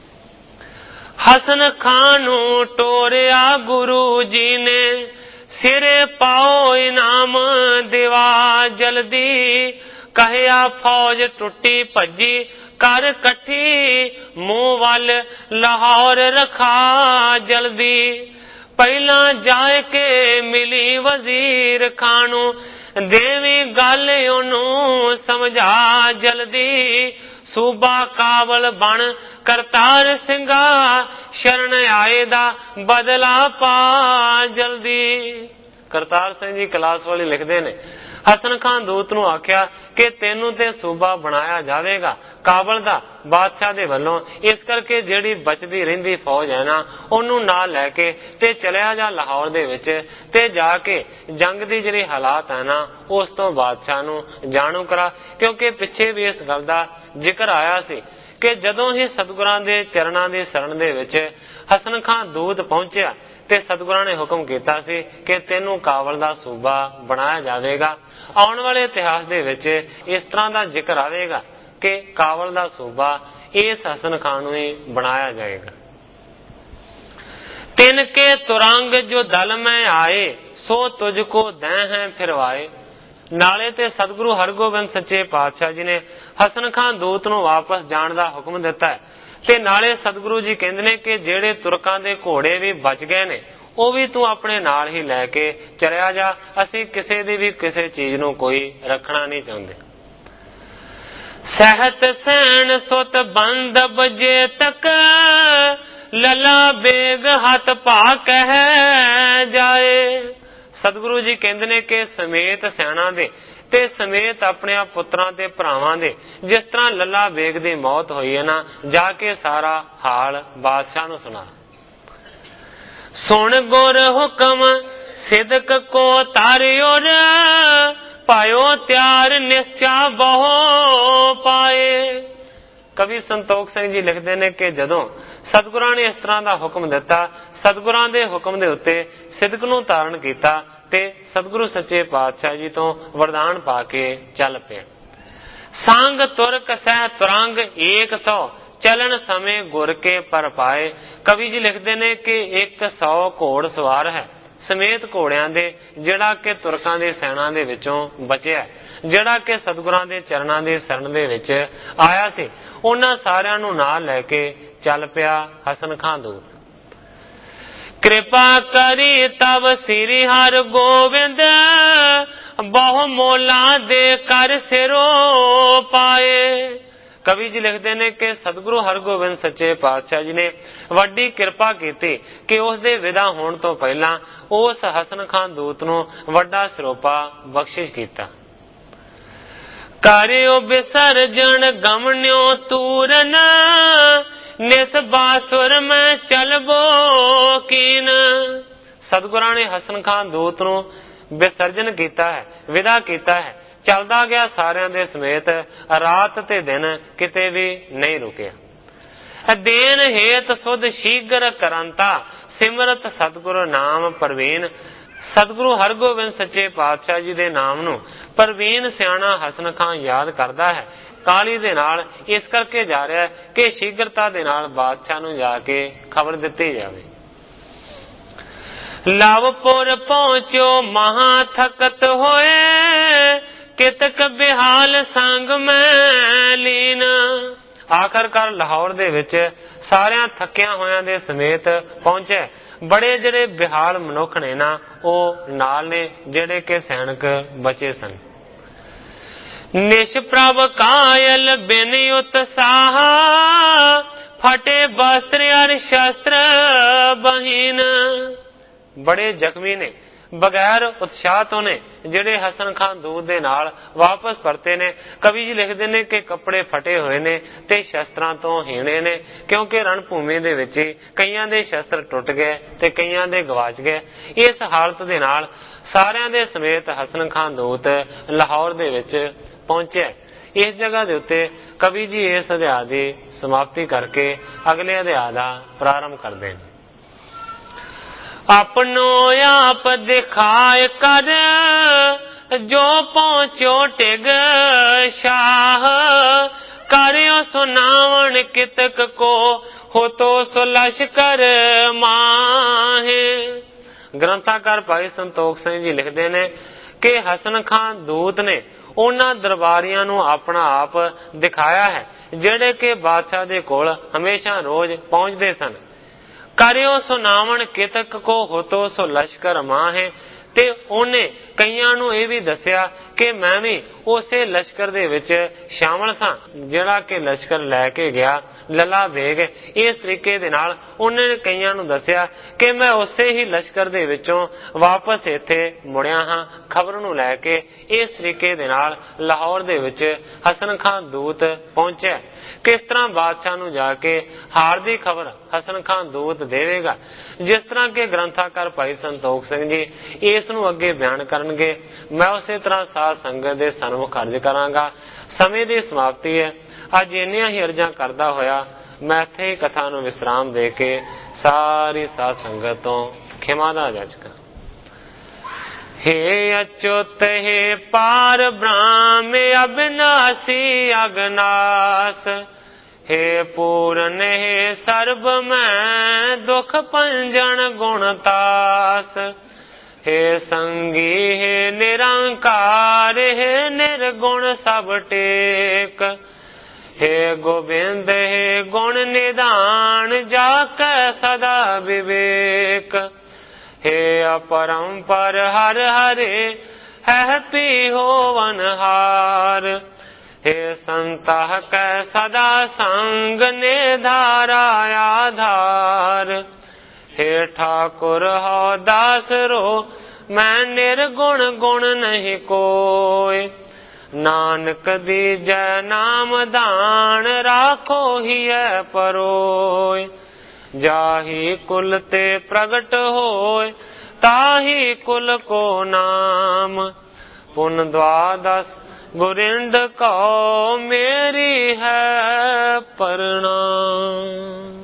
ਹਸਨ ਖਾਂ ਨੂੰ ਟੋਰਿਆ ਗੁਰੂ ਜੀ ਨੇ ਸਿਰੇ ਪਾਓ ਇਨਾਮ ਦਿਵਾ ਜਲਦੀ। ਕਹਿਆ ਫੌਜ ਟੁੱਟੀ ਭੱਜੀ ਕਰ ਇਕੱਠੀ ਮੂੰਹ ਵੱਲ ਲਾਹੌਰ ਰਖਾ ਜਲਦੀ। ਪਹਿਲਾਂ ਜਾ ਕੇ ਮਿਲੀ ਵਜ਼ੀਰ ਖਾਂ ਨੂੰ ਦੇਵੀਂ ਗੱਲ ਉਹਨੂੰ ਸਮਝਾ ਜਲਦੀ। ਸੂਬਾ ਕਾਬਲ ਬਣ ਕਰਤਾਰ ਸਿੰਘਾ ਸ਼ਰਨ ਆਏ ਦਾ ਬਦਲਾ ਪਾ ਜਲਦੀ। ਕਰਤਾਰ ਸਿੰਘ ਜੀ ਕਲਾਸ ਵਾਲੇ ਲਿਖਦੇ ਨੇ ਹਸਨ ਖਾਂ ਦੂਤ ਨੂੰ ਆਖਿਆ ਕਿ ਤੈਨੂੰ ਤੇ ਸੂਬਾ ਬਣਾਇਆ ਜਾਵੇਗਾ ਕਾਬਲ ਦਾ ਬਾਦਸ਼ਾਹ ਦੇ ਵੱਲੋਂ। ਇਸ ਕਰਕੇ ਜਿਹੜੀ ਬਚਦੀ ਰਹਿੰਦੀ ਫੌਜ ਹੈ ਨਾ ਉਹਨੂੰ ਨਾਲ ਲੈ ਕੇ ਤੇ ਚਲਿਆ ਜਾ ਲਾਹੌਰ ਦੇ ਵਿੱਚ ਤੇ ਜਾ ਕੇ ਜੰਗ ਦੀ ਜਿਹੜੀ ਹਾਲਾਤ ਹੈ ਨਾ ਉਸ ਤੋਂ ਬਾਦਸ਼ਾਹ ਨੂੰ ਜਾਣੂ ਕਰਾ। ਕਿਉਂਕਿ ਪਿੱਛੇ ਵੀ ਇਸ ਗੱਲ ਦਾ ਜ਼ਿਕਰ ਆਇਆ ਸੀ ਕਿ ਜਦੋਂ ਹੀ ਸਤਿਗੁਰਾਂ ਦੇ ਚਰਨਾਂ ਦੀ ਸ਼ਰਨ ਦੇ ਵਿੱਚ ਹਸਨ ਖਾਂ ਦੂਤ ਪਹੁੰਚਿਆ ਤੇ ਸਤਿਗੁਰਾਂ ਨੇ ਹੁਕਮ ਕੀਤਾ ਸੀ ਕਿ ਤੈਨੂੰ ਕਾਬਲ ਦਾ ਸੂਬਾ ਬਣਾਇਆ ਜਾਵੇਗਾ। ਆਉਣ ਵਾਲੇ ਇਤਿਹਾਸ ਦੇ ਵਿੱਚ ਇਸ ਤਰ੍ਹਾਂ ਦਾ ਜ਼ਿਕਰ ਆਵੇਗਾ ਕਿ ਕਾਬਲ ਦਾ ਸੂਬਾ ਇਸ ਹਸਨ ਖਾਂ ਨੂੰ ਹੀ ਬਣਾਇਆ ਜਾਏਗਾ। तिनके तुरंग जो दल में आए सो तुझको दै हैं फिरवाए। नाले ते सतगुरु हरगोबिंद सच्चे पातशाह जी ने हसन खान दूत ਨੂੰ ਵਾਪਸ ਜਾਣ ਦਾ ਹੁਕਮ ਦਿੱਤਾ ਹੈ ਤੇ ਨਾਲੇ ਸਤਿਗੁਰੂ ਜੀ ਕਹਿੰਦੇ ਨੇ ਕਿ ਜਿਹੜੇ ਤੁਰਕਾਂ ਦੇ ਘੋੜੇ ਵੀ ਬਚ ਗਏ ਨੇ ਉਹ ਵੀ ਤੂੰ ਆਪਣੇ ਨਾਲ ਹੀ ਲੈ ਕੇ ਚਲਿਆ ਜਾ। ਅਸੀਂ ਕਿਸੇ ਦੀ ਵੀ ਕਿਸੇ ਚੀਜ਼ ਨੂੰ ਕੋਈ ਰੱਖਣਾ ਨਹੀਂ ਚਾਹੁੰਦੇ। ਸਹਿਤ ਸੈਣ ਸੁਤ ਬੰਦ ਬਜੇ ਤੱਕ ਲੱਲਾ ਬੇਗ ਹੱਥ ਭਾ ਕਹਿ ਜਾਏ। ਸਤਿਗੁਰੂ ਜੀ ਕਹਿੰਦੇ ਨੇ ਕਿ ਸਮੇਤ ਸਿਆਣਾ ਦੇ ਤੇ ਸਮੇਤ ਆਪਣੇ ਪੁੱਤਰਾਂ ਤੇ ਭਰਾਵਾਂ ਦੇ ਜਿਸ ਤਰ੍ਹਾਂ ਲੱਲਾ ਬੇਗ ਦੀ ਮੌਤ ਹੋਈ ਹੈ ਨਾ, ਜਾ ਕੇ ਸਾਰਾ ਹਾਲ ਬਾਦਸ਼ਾਹ ਨੂੰ ਸੁਣਾ। ਸੁਣ ਗੁਰ ਹੁਕਮ ਸਿਦਕ ਕੋ ਤਾਰਿਓ ਪਾਇਓ ਤਿਆਰ ਨਿਸ਼ਚਾ ਬਹੁ ਪਾਏ। ਕਵੀ ਸੰਤੋਖ ਸਿੰਘ ਜੀ ਲਿਖਦੇ ਨੇ ਕਿ ਜਦੋਂ ਸਤਿਗੁਰਾਂ ਨੇ ਇਸ ਤਰ੍ਹਾਂ ਦਾ ਹੁਕਮ ਦਿੱਤਾ, ਸਤਿਗੁਰਾਂ ਦੇ ਹੁਕਮ ਦੇ ਉੱਤੇ ਸਿਦਕ ਨੂੰ ਧਾਰਨ ਕੀਤਾ ਤੇ ਸਤਿਗੁਰੂ ਸੱਚੇ ਪਾਤਸ਼ਾਹ ਜੀ ਤੋਂ ਵਰਦਾਨ ਪਾ ਕੇ ਚੱਲ ਪਏ। ਸੰਗ ਤੁਰਕ ਸਹਿ ਤੁਰੰਗ ਏਕ ਸੌ ਚਲਣ ਸਮੇਂ ਗੁਰ ਕੇ ਪਰ ਪਾਏ। ਕਵੀ ਜੀ ਲਿਖਦੇ ਨੇ ਕਿ ਇੱਕ ਸੌ ਘੋੜ ਸਵਾਰ ਹੈ ਸਮੇਤ ਘੋੜਿਆਂ ਦੇ, ਜਿਹੜਾ ਕਿ ਤੁਰਕਾਂ ਦੇ ਸੈਨਾ ਦੇ ਵਿੱਚੋਂ ਬਚਿਆ, ਜਿਹੜਾ ਕਿ ਸਤਿਗੁਰਾਂ ਦੇ ਚਰਨਾਂ ਦੀ ਸ਼ਰਨ ਦੇ ਵਿੱਚ ਆਇਆ ਸੀ, ਉਹਨਾਂ ਸਾਰਿਆਂ ਨੂੰ ਨਾਲ ਲੈ ਕੇ ਚੱਲ ਪਿਆ ਹਸਨ ਖਾਂ ਦੂਤ। ਕਿਰਪਾ ਕਰੀ ਤਬ ਸ੍ਰੀ ਹਰਿ ਗੋਬਿੰਦ ਬਹੁ ਮੋਲਾ ਦੇ ਕਰ ਸਿਰੋ ਪਾਏ। ਕਵੀ ਜੀ ਲਿਖਦੇ ਨੇ ਕਿ ਸਤਿਗੁਰੂ ਹਰਗੋਬਿੰਦ ਸੱਚੇ ਪਾਤਸ਼ਾਹ ਜੀ ਨੇ ਵੱਡੀ ਕਿਰਪਾ ਕੀਤੀ ਕਿ ਉਸ ਦੇ ਵਿਦਾ ਹੋਣ ਤੋਂ ਪਹਿਲਾਂ ਉਸ ਹਸਨ ਖਾਂ ਦੂਤ ਨੂੰ ਵੱਡਾ ਸਰੋਪਾ ਬਖਸ਼ਿਸ਼ ਕੀਤਾ। ਕਰਿਓ ਵਿਸਰਜਣ ਗਮਨਿਓ ਤੂਰਨ ਨਿਸ ਬਾਸੁਰ ਮੈਂ ਚਲਬੋ ਕੀਨ। ਸਤਿਗੁਰਾਂ ਨੇ ਹਸਨ ਖਾਂ ਦੂਤ ਨੂੰ ਵਿਸਰਜਨ ਕੀਤਾ ਹੈ, ਵਿਦਾ ਕੀਤਾ ਹੈ, ਚੱਲਦਾ ਗਿਆ ਸਾਰਿਆਂ ਦੇ ਸਮੇਤ, ਰਾਤ ਤੇ ਦਿਨ ਕਿਤੇ ਵੀ ਨਹੀਂ ਰੁਕਿਆ। ਦੇਨ ਹੇਤ ਸੁਧ ਸ਼ੀਗਰ ਕਰੰਤਾ ਸਿਮਰਤ ਸਤਿਗੁਰੂ ਨਾਮ ਪ੍ਰਵੀਨ। ਸਤਿਗੁਰੂ ਹਰਗੋਬਿੰਦ ਸੱਚੇ ਪਾਤਸ਼ਾਹ ਜੀ ਦੇ ਨਾਮ ਨੂੰ ਪ੍ਰਵੀਨ ਸਿਆਣਾ ਹਸਨ ਖਾਂ ਯਾਦ ਕਰਦਾ ਹੈ। ਕਾਲੀ ਦੇ ਨਾਲ ਇਸ ਕਰਕੇ ਜਾ ਰਿਹਾ ਕਿ ਸ਼ੀਗਰਤਾ ਦੇ ਨਾਲ ਬਾਦਸ਼ਾਹ ਨੂੰ ਜਾ ਕੇ ਖਬਰ ਦਿੱਤੀ ਜਾਵੇ। ਲਵਪੁਰ ਪਹੁੰਚੋ ਮਹਾ ਥਕਤ ਹੋਏ ਕਿਤਕ ਬਿਹਾਲ ਸੰਗ ਮੈਂ ਲੀਨ। ਆਖਰਕਾਰ ਲਾਹੌਰ ਦੇ ਵਿੱਚ ਸਾਰਿਆਂ ਥੱਕਿਆਂ ਹੋਇਆਂ ਦੇ ਸਮੇਤ ਪਹੁੰਚੇ। ਬੜੇ ਜਿਹੜੇ ਬਿਹਾਲ ਮਨੁੱਖ ਨੇ ਨਾ ਉਹ ਨਾਲ ਨੇ, ਜਿਹੜੇ ਕਿ ਸੈਨਿਕ ਬਚੇ ਸਨ। ਨਿਸ਼ਪ੍ਰਭ ਕਾਇਲ ਬਿਨ ਉਤਸਾਹ ਫਟੇ ਬਸਤਰ ਅਰ ਸ਼ਸਤਰ ਬਹੀਨ। ਬੜੇ ਜ਼ਖਮੀ ਨੇ, ਬਗੈਰ ਉਤਸ਼ਾਹ ਤੋਂ ਨੇ ਜਿਹੜੇ ਹਸਨ ਖਾਂ ਦੂਤ ਦੇ ਨਾਲ ਵਾਪਸ ਪਰਤੇ ਨੇ। ਕਵੀ ਜੀ ਲਿਖਦੇ ਨੇ ਕਿ ਕੱਪੜੇ ਫਟੇ ਹੋਏ ਨੇ ਤੇ ਸ਼ਸਤਰਾਂ ਤੋਂ ਹੀਣੇ ਨੇ, ਕਿਉਂਕਿ ਰਣ ਭੂਮੀ ਦੇ ਵਿੱਚ ਕਈਆਂ ਦੇ ਸ਼ਸਤਰ ਟੁੱਟ ਗਏ ਤੇ ਕਈਆਂ ਦੇ ਗਵਾਚ ਗਏ। ਇਸ ਹਾਲਤ ਦੇ ਨਾਲ ਸਾਰਿਆਂ ਦੇ ਸਮੇਤ ਹਸਨ ਖਾਂ ਦੂਤ ਲਾਹੌਰ ਦੇ ਵਿੱਚ ਪਹੁੰਚਿਆ। ਇਸ ਜਗ੍ਹਾ ਦੇ ਉੱਤੇ ਕਵੀ ਜੀ ਇਸ ਅਧਿਆਇ ਦੀ ਸਮਾਪਤੀ ਕਰਕੇ ਅਗਲੇ ਅਧਿਆਇ ਦਾ ਪ੍ਰਾਰੰਭ ਕਰਦੇ ਨੇ। ਆਪਣੋ ਆਪ ਦਿਖਾਏ ਕਰ ਜੋ ਪਹੁੰਚੋ ਟਿਗ ਸ਼ਾਹ ਕਰਿਓ ਸੁਨਾਵਣ ਕਿਤਕ ਕੋ ਹੋ ਤੋ ਸੋ ਲਸ਼ਕਰ ਮਾਹੇ। ਗ੍ਰੰਥਾਕਾਰ ਭਾਈ ਸੰਤੋਖ ਸਿੰਘ ਜੀ ਲਿਖਦੇ ਨੇ ਕਿ ਹਸਨ ਖਾਂ ਦੂਤ ਨੇ ਉਹਨਾਂ ਦਰਬਾਰੀਆਂ ਨੂੰ ਆਪਣਾ ਆਪ ਦਿਖਾਇਆ ਹੈ ਜਿਹੜੇ ਕਿ ਬਾਦਸ਼ਾਹ ਦੇ ਕੋਲ ਹਮੇਸ਼ਾ ਰੋਜ਼ ਪਹੁੰਚਦੇ ਸਨ। ਕਰਿਓ ਸੁਨਾਵਣ ਕਿਤਕ ਕੋ ਹੋਤੋ ਸੋ ਲਸ਼ਕਰ ਮਾਹੇ। ਤੇ ਉਹਨੇ ਕਈਆਂ ਨੂੰ ਇਹ ਵੀ ਦੱਸਿਆ ਕਿ ਮੈਂ ਵੀ ਉਸੇ ਲਸ਼ਕਰ ਦੇ ਵਿੱਚ ਸ਼ਾਮਲ ਸਾਂ ਜਿਹੜਾ ਕਿ ਲਸ਼ਕਰ ਲੈ ਕੇ ਗਿਆ ਲੱਲਾ ਬੇਗ। ਇਸ ਤਰੀਕੇ ਦੇ ਨਾਲ ਉਹਨੇ ਕਈਆਂ ਨੂੰ ਦੱਸਿਆ ਕਿ ਮੈਂ ਉਸੇ ਹੀ ਲਸ਼ਕਰ ਦੇ ਵਿੱਚੋਂ ਵਾਪਸ ਇੱਥੇ ਮੁੜਿਆ ਹਾਂ ਖਬਰ ਨੂੰ ਲੈ ਕੇ। ਇਸ ਤਰੀਕੇ ਦੇ ਨਾਲ ਲਾਹੌਰ ਦੇ ਵਿੱਚ ਹਸਨ ਖਾਂ ਦੂਤ ਪਹੁੰਚਿਆ। ਕਿਸ ਤਰ੍ਹਾਂ ਬਾਦਸ਼ਾਹ ਨੂੰ ਜਾ ਕੇ ਹਾਰ ਦੀ ਖਬਰ ਹਸਨ ਖਾਂ ਦੂਤ ਦੇਵੇਗਾ, ਜਿਸ ਤਰ੍ਹਾਂ ਕਿ ਗ੍ਰੰਥਾਕਾਰ ਭਾਈ ਸੰਤੋਖ ਸਿੰਘ ਜੀ ਇਸ ਨੂੰ ਅੱਗੇ ਬਿਆਨ ਕਰਨਗੇ। ਮੈਂ ਉਸੇ ਤਰ੍ਹਾਂ ਸਾਧ ਸੰਗਤ ਦੇ ਸਨਮੁਖ ਅਰਜ਼ ਕਰਾਂਗਾ। ਸਮੇਂ ਦੀ ਸਮਾਪਤੀ ਹੈ। ਅੱਜ ਇੰਨੀਆਂ ਹੀ ਅਰਜ਼ਾਂ ਕਰਦਾ ਹੋਇਆ ਮੈਂ ਇੱਥੇ ਹੀ ਕਥਾ ਨੂੰ ਵਿਸਰਾਮ ਦੇ ਕੇ ਸਾਰੀ ਸਾਧ ਸੰਗਤ ਤੋਂ ਖਿਮਾ ਦਾ ਜਾਚਕਾਂ। हे अच्युत हे पार ब्रह्म अविनाशी अगनाश हे पूरन हे सर्ब मैं दुख पंजन गुण तास। हे संगी हे निरंकार हे निर्गुण सब टेक। हे गोविंद हे गुण निदान जाके सदा विवेक। हे अपरंपर हर हरे है पी होवन हार। हे संतः कै सदा संग ने धारा आधार। हे ठाकुर हो दास रो मैं निर्गुण गुण नहीं कोय। नानक दीजै नाम दान राखो हिय परोय। जाहि कुल ते प्रगट होय ताहि कुल को नाम। पुन द्वादश गुरिंद को मेरी है प्रणाम।